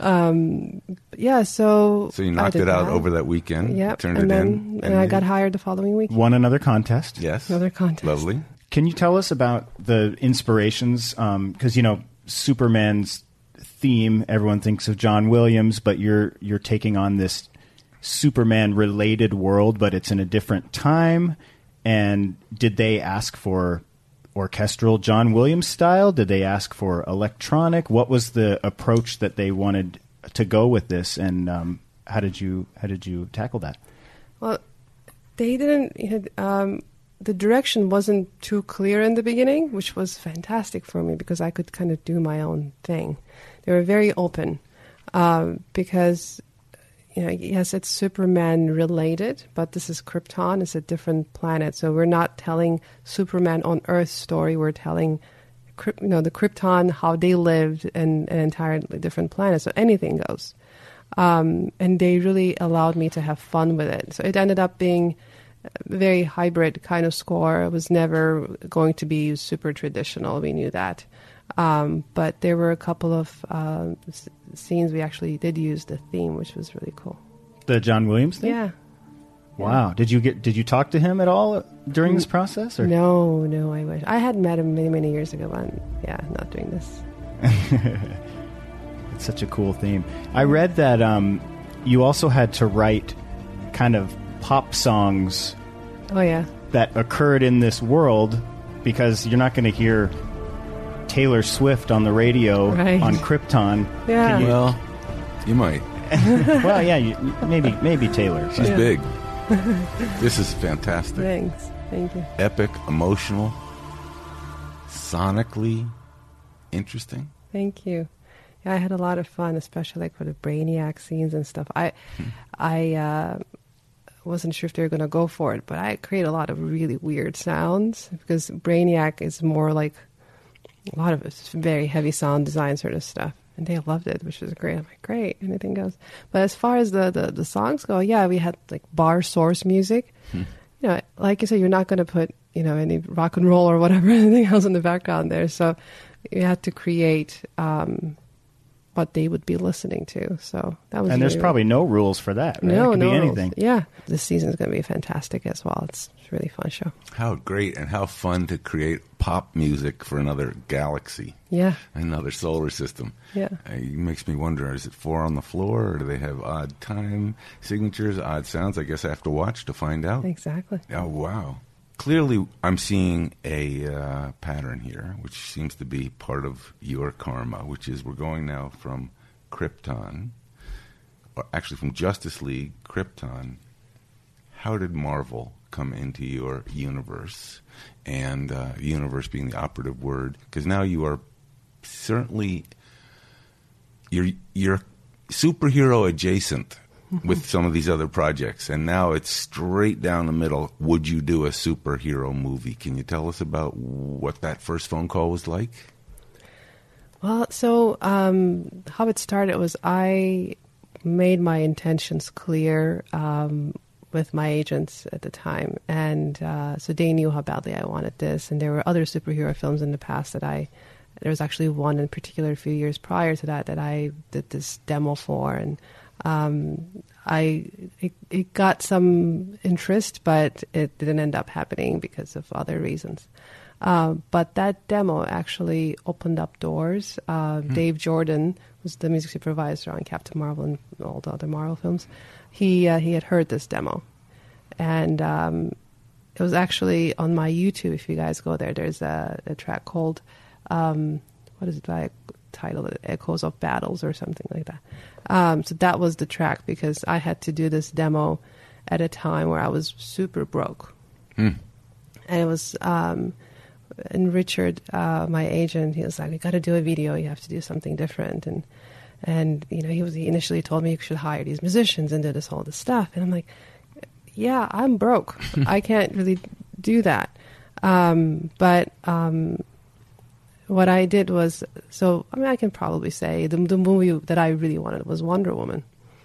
So you knocked it out over that weekend. Yeah. Turned it in. And I got hired the following week. Won another contest. Yes. Another contest. Lovely. Can you tell us about the inspirations? Because, Superman's theme, everyone thinks of John Williams, but you're taking on this Superman-related world, but it's in a different time. And did they ask for orchestral John Williams style? Did they ask for electronic? What was the approach that they wanted to go with this, and how did you tackle that? Well, they didn't. The direction wasn't too clear in the beginning, which was fantastic for me because I could kind of do my own thing. They were very open because, yes, it's Superman related, but this is Krypton. It's a different planet. So we're not telling Superman on Earth story. We're telling, the Krypton, how they lived in an entirely different planet. So anything goes. And they really allowed me to have fun with it. So it ended up being a very hybrid kind of score. It was never going to be super traditional. We knew that. But there were a couple of scenes we actually did use the theme, which was really cool. The John Williams theme? Yeah. Wow. Did you talk to him at all during this process? Or? No, I wish. I had met him many, many years ago, but yeah, not doing this. It's such a cool theme. I read that you also had to write kind of pop songs. Oh, yeah. That occurred in this world, because you're not going to hear Taylor Swift on the radio on Krypton. Yeah. Well, you might. Well, yeah, maybe Taylor. She's big. This is fantastic. Thanks. Thank you. Epic, emotional, sonically interesting. Thank you. Yeah, I had a lot of fun, especially like for the Brainiac scenes and stuff. I wasn't sure if they were going to go for it, but I create a lot of really weird sounds, because Brainiac is more like a lot of it's very heavy sound design sort of stuff. And they loved it, which was great. I'm like, great, anything goes. But as far as the songs go, yeah, we had like bar source music. You know, like you said, you're not going to put, you know, any rock and roll or whatever, anything else in the background there. So you had to create what they would be listening to. So that was. And there's probably no rules for that, right? No, it could no be anything. Rules. Yeah, this season is going to be fantastic as well. It's a really fun show. How great and how fun to create pop music for another galaxy. Yeah. Another solar system. Yeah. It makes me wonder, is it 4 on the floor, or do they have odd time signatures, odd sounds? I guess I have to watch to find out. Exactly. Oh, wow. Clearly, I'm seeing a pattern here, which seems to be part of your karma, which is we're going now from Krypton, or actually from Justice League, Krypton. How did Marvel come into your universe? And universe being the operative word, because now you are certainly you're superhero adjacent with some of these other projects, and now it's straight down the middle. Would you do a superhero movie? Can you tell us about what that first phone call was like? Well, so how it started was I made my intentions clear with my agents at the time, and so they knew how badly I wanted this, and there were other superhero films in the past that there was actually one in particular a few years prior to that I did this demo for, and it got some interest, but it didn't end up happening because of other reasons. But that demo actually opened up doors. Dave Jordan was the music supervisor on Captain Marvel and all the other Marvel films. He had heard this demo, and it was actually on my YouTube. If you guys go there, there's a track called what is it by title? Echoes of Battles or something like that. So that was the track, because I had to do this demo at a time where I was super broke, and it was. And Richard, my agent, he was like, "We got to do a video. You have to do something different." And you know, he initially told me you should hire these musicians and do all this stuff. And I'm like, "Yeah, I'm broke. I can't really do that." But what I did was, I can probably say the movie that I really wanted was Wonder Woman.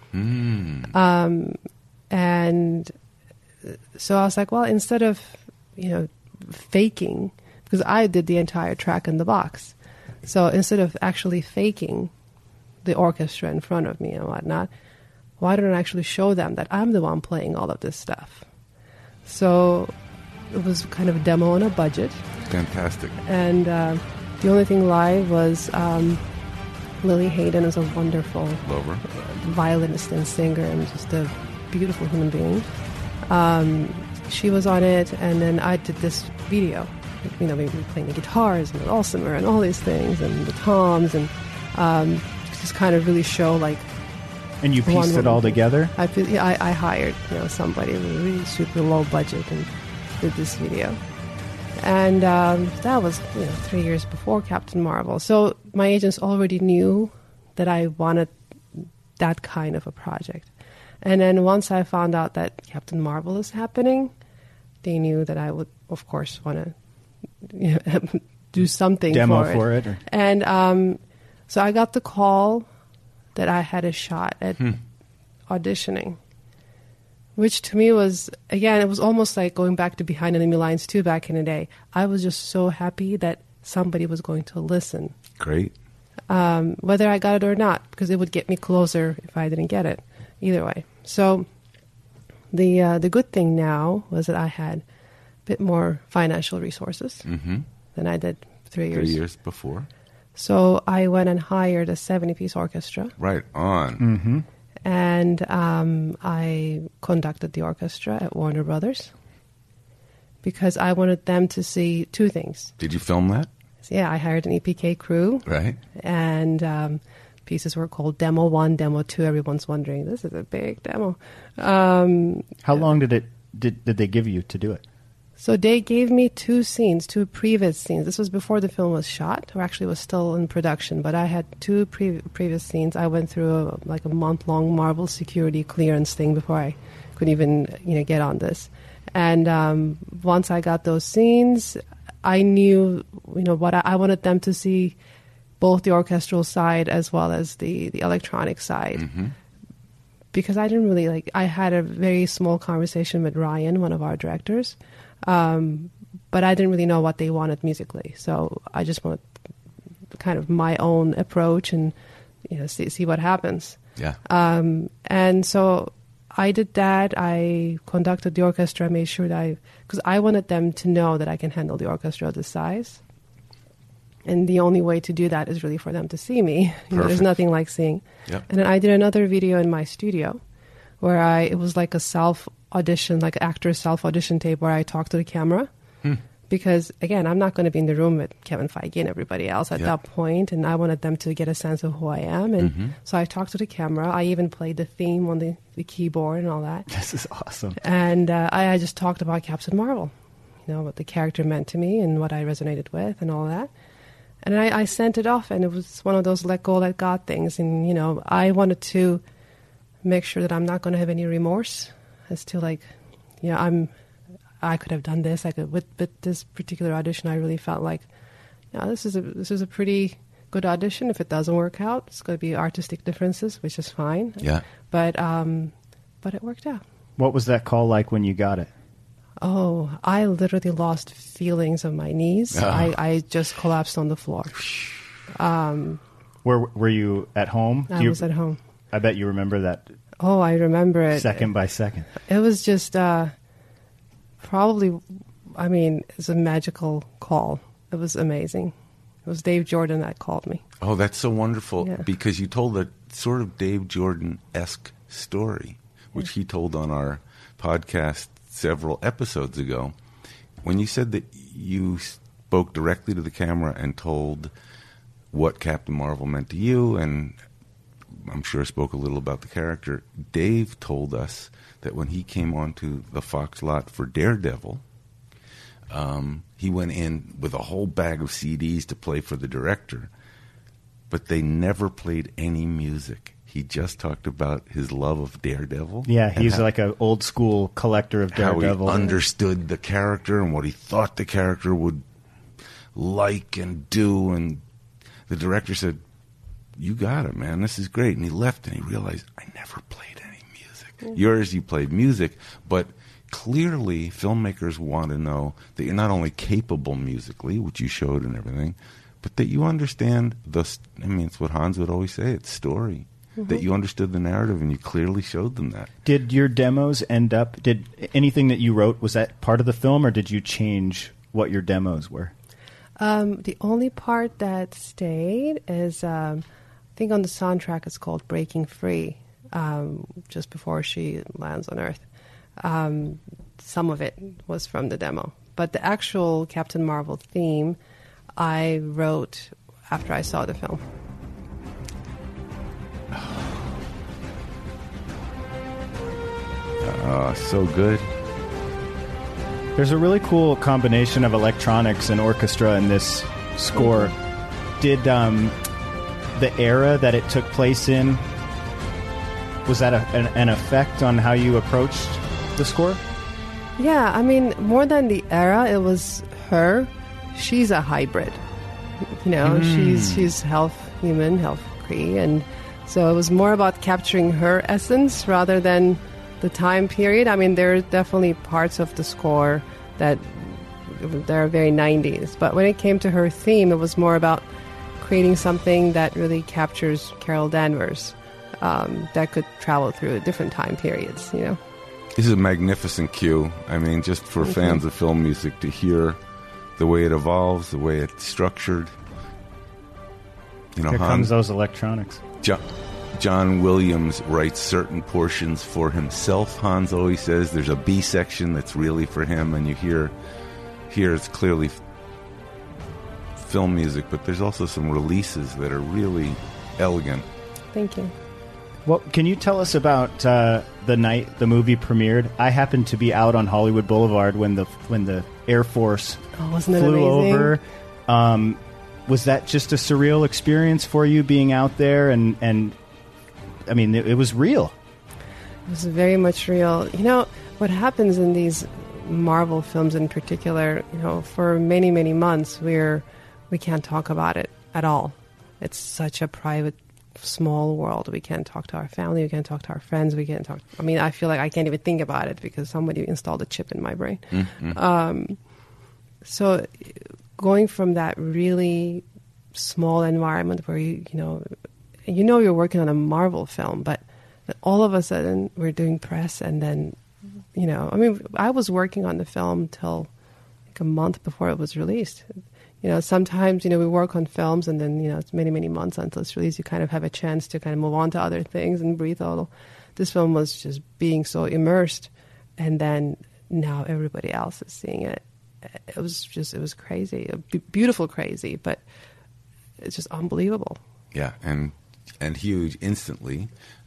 And so I was like, well, instead of, you know, faking, because I did the entire track in the box. So instead of actually faking the orchestra in front of me and whatnot, why don't I actually show them that I'm the one playing all of this stuff? So it was kind of a demo on a budget. Fantastic. And the only thing live was Lily Hayden is a wonderful violinist and singer, and just a beautiful human being. She was on it, and then I did this video. You know, we were playing the guitars and the dulcimer and all these things, and the toms, and just kind of really show like. And you pieced it all together? I hired, you know, somebody with a really super low budget and did this video. And that was, you know, 3 years before Captain Marvel. So my agents already knew that I wanted that kind of a project. And then once I found out that Captain Marvel is happening, they knew that I would, of course, want to, you know, do something demo for it. Or? And so I got the call that I had a shot at auditioning, which to me was, again, it was almost like going back to Behind Enemy Lines 2 back in the day. I was just so happy that somebody was going to listen. Great. Whether I got it or not, because it would get me closer if I didn't get it. Either way. So The good thing now was that I had a bit more financial resources than I did 3 years. 3 years before. So I went and hired a 70-piece orchestra. Right on. Mm-hmm. And I conducted the orchestra at Warner Brothers because I wanted them to see two things. Did you film that? So, yeah, I hired an EPK crew. Right. And pieces were called Demo 1, Demo 2. Everyone's wondering, this is a big demo. How long did they give you to do it? So they gave me two previous scenes. This was before the film was shot, or actually was still in production, but I had two previous scenes. I went through a month-long Marvel security clearance thing before I could even get on this. And once I got those scenes, I knew what I wanted them to see, both the orchestral side as well as the electronic side. Mm-hmm. Because I didn't really I had a very small conversation with Ryan, one of our directors, but I didn't really know what they wanted musically. So I just wanted kind of my own approach and see what happens. Yeah. And so I did that. I conducted the orchestra, made sure that because I wanted them to know that I can handle the orchestra of this size. And the only way to do that is really for them to see me. There's nothing like seeing. Yep. And then I did another video in my studio where it was like a self-audition, like an actor's self-audition tape where I talked to the camera. Because, again, I'm not going to be in the room with Kevin Feige and everybody else at that point, and I wanted them to get a sense of who I am. And so I talked to the camera. I even played the theme on the keyboard and all that. This is awesome. And I just talked about Captain Marvel, what the character meant to me and what I resonated with and all that. And I sent it off, and it was one of those let go, let God things. And, I wanted to make sure that I'm not going to have any remorse as to, I could have done this. I could with this particular audition. I really felt like, this is a pretty good audition. If it doesn't work out, it's going to be artistic differences, which is fine. Yeah. But it worked out. What was that call like when you got it? Oh, I literally lost feelings of my knees. Oh. I just collapsed on the floor. Where were you at home? I was at home. I bet you remember that. Oh, I remember it. Second by second. It was just probably, it's a magical call. It was amazing. It was Dave Jordan that called me. Oh, that's so wonderful, Yeah. because you told a sort of Dave Jordan-esque story, which he told on our podcast several episodes ago, when you said that you spoke directly to the camera and told what Captain Marvel meant to you, and I'm sure spoke a little about the character. Dave told us that when he came onto the Fox lot for Daredevil, he went in with a whole bag of CDs to play for the director, but they never played any music. He just talked about his love of Daredevil. Yeah, he's like an old school collector of Daredevil. How he understood the character and what he thought the character would like and do. And the director said, "You got it, man. This is great." And he left and he realized, I never played any music. Yours, you played music, but clearly filmmakers want to know that you're not only capable musically, which you showed and everything, but that you understand it's what Hans would always say, it's story. That you understood the narrative and you clearly showed them that. Did your demos did anything that you wrote, was that part of the film, or did you change what your demos were? The only part that stayed is, I think on the soundtrack it's called Breaking Free, just before she lands on Earth. Some of it was from the demo. But the actual Captain Marvel theme I wrote after I saw the film. So good. There's a really cool combination of electronics and orchestra in this score. Did the era that it took place in, was that an effect on how you approached the score? Yeah, more than the era, it was her. She's a hybrid. She's half human, half Kree, and so it was more about capturing her essence rather than the time period. There are definitely parts of the score that they're very 90s, but when it came to her theme, it was more about creating something that really captures Carol Danvers, that could travel through different time periods, This is a magnificent cue. I mean, just for fans of film music to hear the way it evolves, the way it's structured. You know, Here comes those electronics. John Williams writes certain portions for himself. Hans always says there's a B section that's really for him, and you hear here it's clearly film music, but there's also some releases that are really elegant. Thank you. Well, can you tell us about the night the movie premiered? I happened to be out on Hollywood Boulevard when the Air Force wasn't it flew amazing? over. Was that just a surreal experience for you being out there? And I mean, it was real. It was very much real. You know, what happens in these Marvel films in particular, you know, for many, many months, we can't talk about it at all. It's such a private, small world. We can't talk to our family. We can't talk to our friends. We can't talk. I mean, I feel like I can't even think about it because somebody installed a chip in my brain. Mm-hmm. So going from that really small environment where you know you're working on a Marvel film, but all of a sudden we're doing press, and then, you know, I mean, I was working on the film till like a month before it was released. You know, sometimes, you know, we work on films and then, you know, it's many, many months until it's released. You kind of have a chance to kind of move on to other things and breathe a little. This film was just being so immersed, and then now everybody else is seeing it. It was crazy, beautiful crazy, but it's just unbelievable. Yeah, and huge instantly.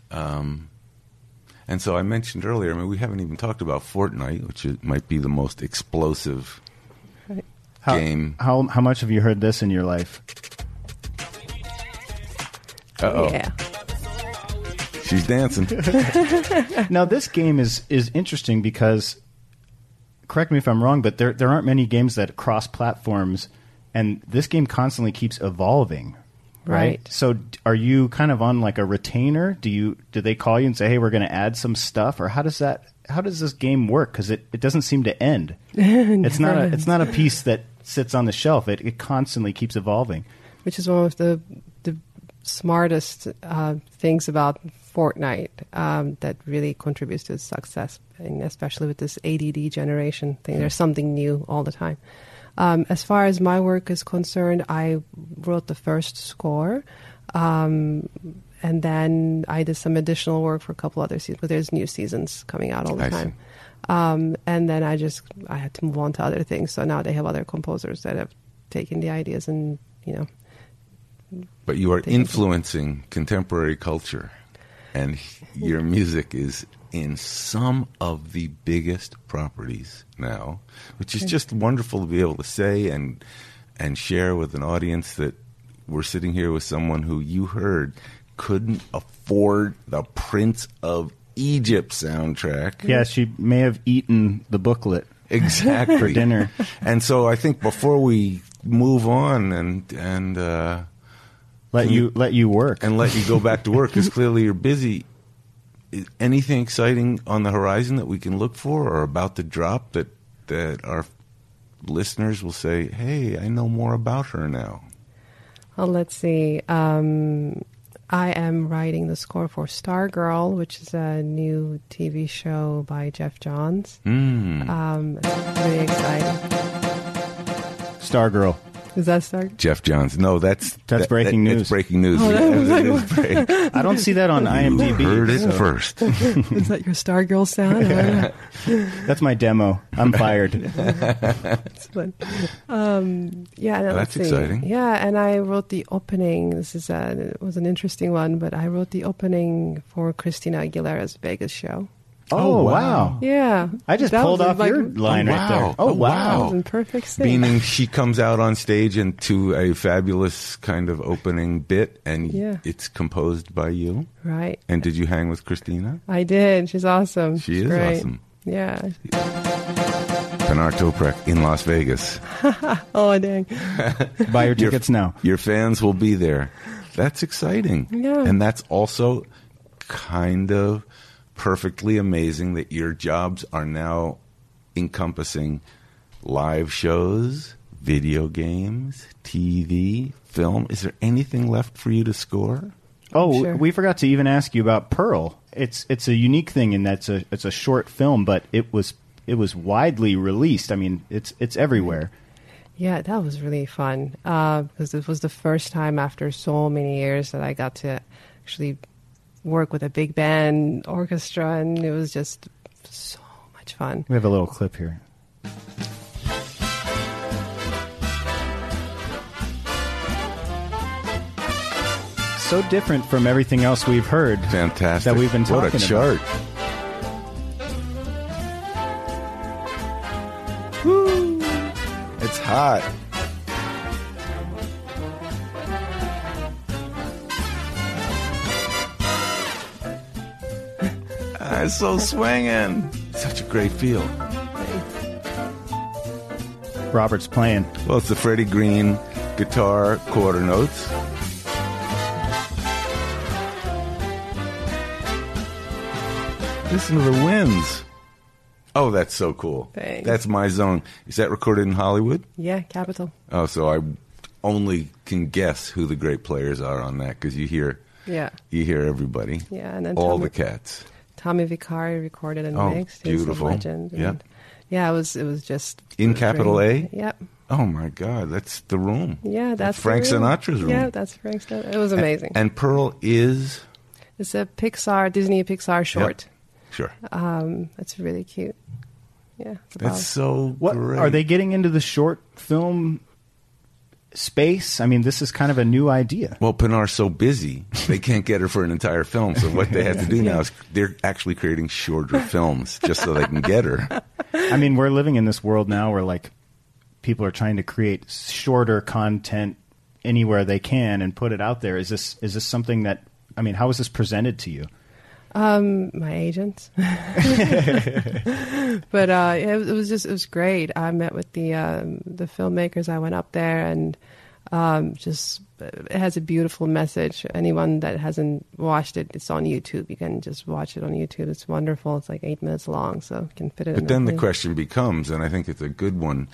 And so I mentioned earlier, I mean, we haven't even talked about Fortnite, which might be the most explosive game. How much have you heard this in your life? Uh-oh. Yeah. She's dancing. Now, this game is interesting because, correct me if I'm wrong, but there aren't many games that cross platforms, and this game constantly keeps evolving. Right. So are you kind of on like a retainer? Do they call you and say, hey, we're going to add some stuff? Or how does this game work? Because it doesn't seem to end. It's not a piece that sits on the shelf. It constantly keeps evolving. Which is one of the smartest things about Fortnite that really contributes to its success, and especially with this ADD generation thing. There's something new all the time. As far as my work is concerned, I wrote the first score, and then I did some additional work for a couple other seasons, but there's new seasons coming out all the time. And then I had to move on to other things, so now they have other composers that have taken the ideas and, you know. But you are influencing contemporary culture, and your music is in some of the biggest properties now, which is just wonderful to be able to say and share with an audience that we're sitting here with someone who you heard couldn't afford the Prince of Egypt soundtrack. Yeah, she may have eaten the booklet. Exactly. For dinner. And so I think before we move on and let you work and let you go back to work, because clearly you're busy. Anything exciting on the horizon that we can look for or about to drop that our listeners will say, hey, I know more about her now? Well, let's see. I am writing the score for Stargirl, which is a new TV show by Jeff Johns. It's really exciting. Stargirl. Is that Stargirl? Jeff Johns. No, that's breaking news. It's breaking news. I don't see that on IMDb. You heard it first. Is that your Stargirl sound? That's my demo. I'm fired. It's fun. That's exciting. Yeah, and I wrote the opening. It was an interesting one, but I wrote the opening for Christina Aguilera's Vegas show. Oh, wow. Yeah. I just pulled off your line right there. Oh, wow. That was in perfect sync. Meaning she comes out on stage into a fabulous kind of opening bit, and it's composed by you? Right. And did you hang with Christina? I did. She's awesome. She is great. awesome. Yeah. Pinar Toprak in Las Vegas. Oh, dang. Buy your tickets now. Your fans will be there. That's exciting. Yeah. And that's also kind of perfectly amazing that your jobs are now encompassing live shows, video games, TV, film. Is there anything left for you to score? Oh, sure. we forgot to even ask you about Pearl. It's a unique thing in that it's a short film, but it was widely released. I mean, it's everywhere. Yeah, that was really fun because it was the first time after so many years that I got to actually work with a big band orchestra, and it was just so much fun. We have a little clip here. So different from everything else we've heard. Fantastic. That we've been talking What a chart. Woo! It's hot. It's so swinging. Such a great feel. Robert's playing. Well, it's the Freddie Green guitar quarter notes. Listen to the winds. Oh, that's so cool. Thanks. That's my zone. Is that recorded in Hollywood? Yeah, Capitol. Oh, so I only can guess who the great players are on that because you hear everybody. Yeah, and then all the cats. Tommy Vicari recorded and mixed. He's Beautiful. a legend. Yeah. And yeah, it was just In Capital A? Yep. Oh my God, that's the room. Yeah, that's Frank the room. Sinatra's room. Yeah, that's Frank Sinatra. It was amazing. And Pearl is? It's a Disney Pixar short. Yep. Sure. It's really cute. Yeah, it's That's so What great. are they getting into the short film space? I mean, this is kind of a new idea. Well, Pinar's so busy, they can't get her for an entire film. So what they have to do now is they're actually creating shorter films just so they can get her. I mean, we're living in this world now where like people are trying to create shorter content anywhere they can and put it out there. Is this something that, I mean, how is this presented to you? My agents. But it was great. I met with the filmmakers. I went up there, and it has a beautiful message. Anyone that hasn't watched it, it's on YouTube. You can just watch it on YouTube. It's wonderful. It's like 8 minutes long, so you can fit it in. But then the question becomes, and I think it's a good one,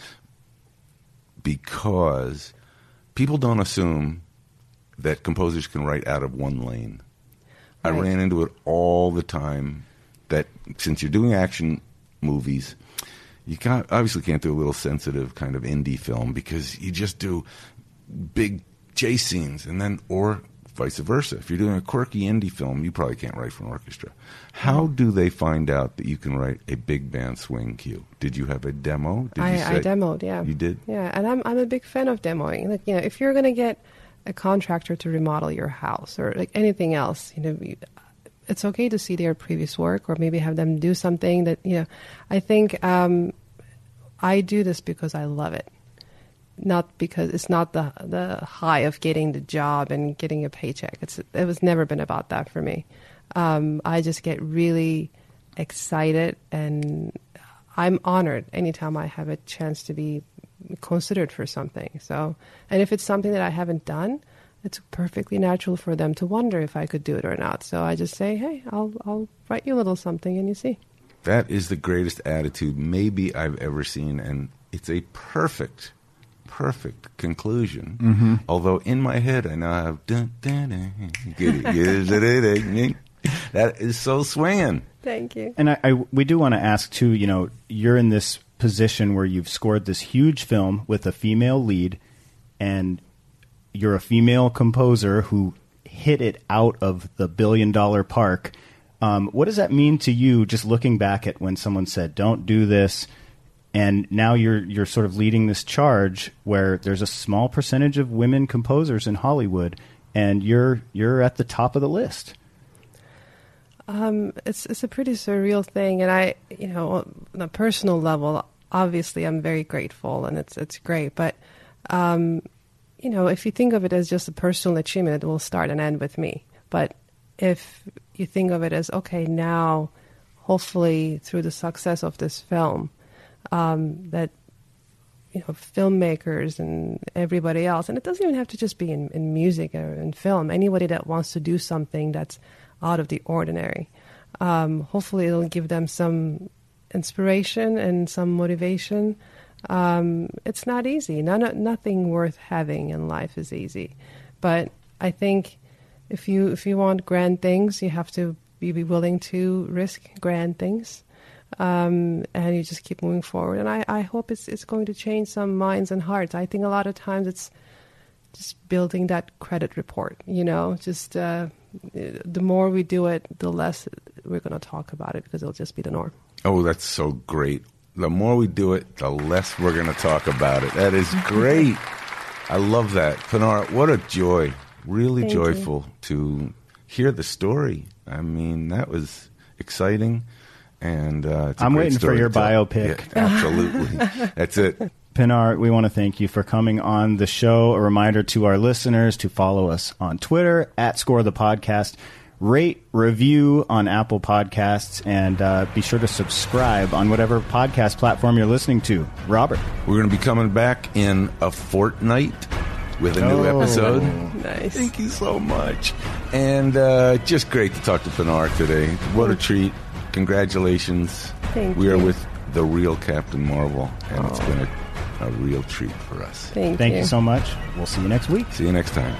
because people don't assume that composers can write out of one lane. I ran into it all the time, that since you're doing action movies, you obviously can't do a little sensitive kind of indie film because you just do big chase scenes, and then, or vice versa. If you're doing a quirky indie film, you probably can't write for an orchestra. How do they find out that you can write a big band swing cue? Did you have a demo? I demoed, yeah. You did? Yeah, and I'm a big fan of demoing. Like, you know, if you're going to get a contractor to remodel your house or like anything else, you know, it's okay to see their previous work or maybe have them do something that, you know, I think I do this because I love it. Not because it's not the high of getting the job and getting a paycheck. It was never been about that for me. I just get really excited, and I'm honored anytime I have a chance to be considered for something. So, and if it's something that I haven't done, it's perfectly natural for them to wonder if I could do it or not. So I just say, hey, I'll write you a little something, and you see. That is the greatest attitude maybe I've ever seen, and it's a perfect conclusion. Mm-hmm. Although in my head I now have that is so swinging. Thank you. And we do want to ask too, you know, you're in this position where you've scored this huge film with a female lead, and you're a female composer who hit it out of the $1 billion park. What does that mean to you, just looking back at when someone said, don't do this, and now you're sort of leading this charge where there's a small percentage of women composers in Hollywood, and you're at the top of the list? It's a pretty surreal thing, and I, you know, on a personal level, obviously I'm very grateful, and it's great. But you know, if you think of it as just a personal achievement, it will start and end with me. But if you think of it as, okay, now, hopefully through the success of this film, that, you know, filmmakers and everybody else, and it doesn't even have to just be in music or in film, anybody that wants to do something that's out of the ordinary, hopefully it'll give them some inspiration and some motivation. It's not easy. Nothing worth having in life is easy. But I think if you want grand things, you have to be willing to risk grand things. And you just keep moving forward. And I hope it's going to change some minds and hearts. I think a lot of times it's just building that credit report, just the more we do it, the less we're going to talk about it because it'll just be the norm. Oh, that's so great. The more we do it, the less we're going to talk about it. That is great. I love that. Pinar, what a joy. Really Thank joyful you. to hear the story. I mean, that was exciting. And it's a I'm great waiting for story your to tell. biopic. Yeah, absolutely. That's it. Pinar, we want to thank you for coming on the show. A reminder to our listeners to follow us on Twitter @ScoreThePodcast. Rate, review on Apple Podcasts, and be sure to subscribe on whatever podcast platform you're listening to. Robert. We're going to be coming back in a fortnight with a new episode. Nice. Thank you so much. And just great to talk to Pinar today. What a treat. Congratulations. Thank we you. are with the real Captain Marvel, and it's been a real treat for us. Thank you so much. We'll see you next week. See you next time.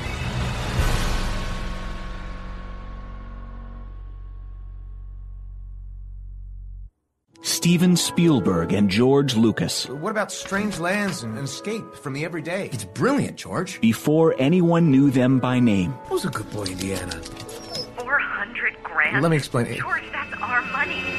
Steven Spielberg and George Lucas. What about Strange Lands and Escape from the Everyday? It's brilliant, George. Before anyone knew them by name. Who's a good boy, Indiana? 400 grand? Let me explain. George, that's our money.